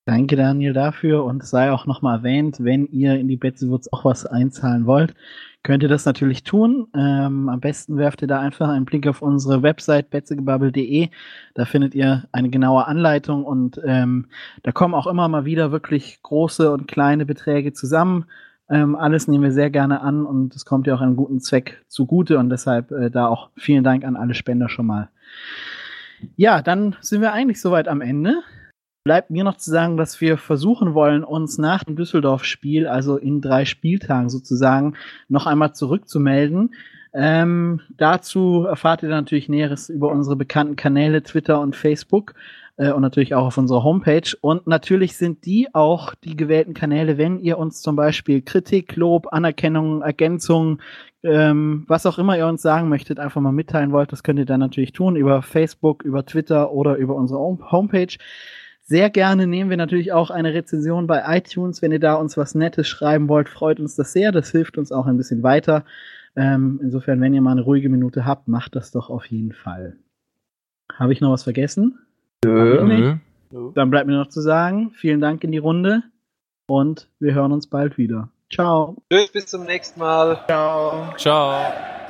Danke, Daniel, dafür. Und es sei auch nochmal erwähnt, wenn ihr in die Betzewurz auch was einzahlen wollt, könnt ihr das natürlich tun. Ähm, am besten werft ihr da einfach einen Blick auf unsere Website betzegebabbel punkt de. Da findet ihr eine genaue Anleitung und ähm, da kommen auch immer mal wieder wirklich große und kleine Beträge zusammen. Ähm, alles nehmen wir sehr gerne an und es kommt ja auch einem guten Zweck zugute und deshalb äh, da auch vielen Dank an alle Spender schon mal. Ja, dann sind wir eigentlich soweit am Ende. Bleibt mir noch zu sagen, dass wir versuchen wollen, uns nach dem Düsseldorf-Spiel, also in drei Spieltagen sozusagen, noch einmal zurückzumelden. Ähm, dazu erfahrt ihr dann natürlich Näheres über unsere bekannten Kanäle Twitter und Facebook äh, und natürlich auch auf unserer Homepage. Und natürlich sind die auch die gewählten Kanäle, wenn ihr uns zum Beispiel Kritik, Lob, Anerkennung, Ergänzung, ähm, was auch immer ihr uns sagen möchtet, einfach mal mitteilen wollt, das könnt ihr dann natürlich tun über Facebook, über Twitter oder über unsere Homepage. Sehr gerne nehmen wir natürlich auch eine Rezension bei iTunes. Wenn ihr da uns was Nettes schreiben wollt, freut uns das sehr. Das hilft uns auch ein bisschen weiter. Ähm, insofern, wenn ihr mal eine ruhige Minute habt, macht das doch auf jeden Fall. Habe ich noch was vergessen? Nö. Nö. Dann bleibt mir noch zu sagen, vielen Dank in die Runde und wir hören uns bald wieder. Ciao. Tschüss, bis zum nächsten Mal. Ciao. Ciao.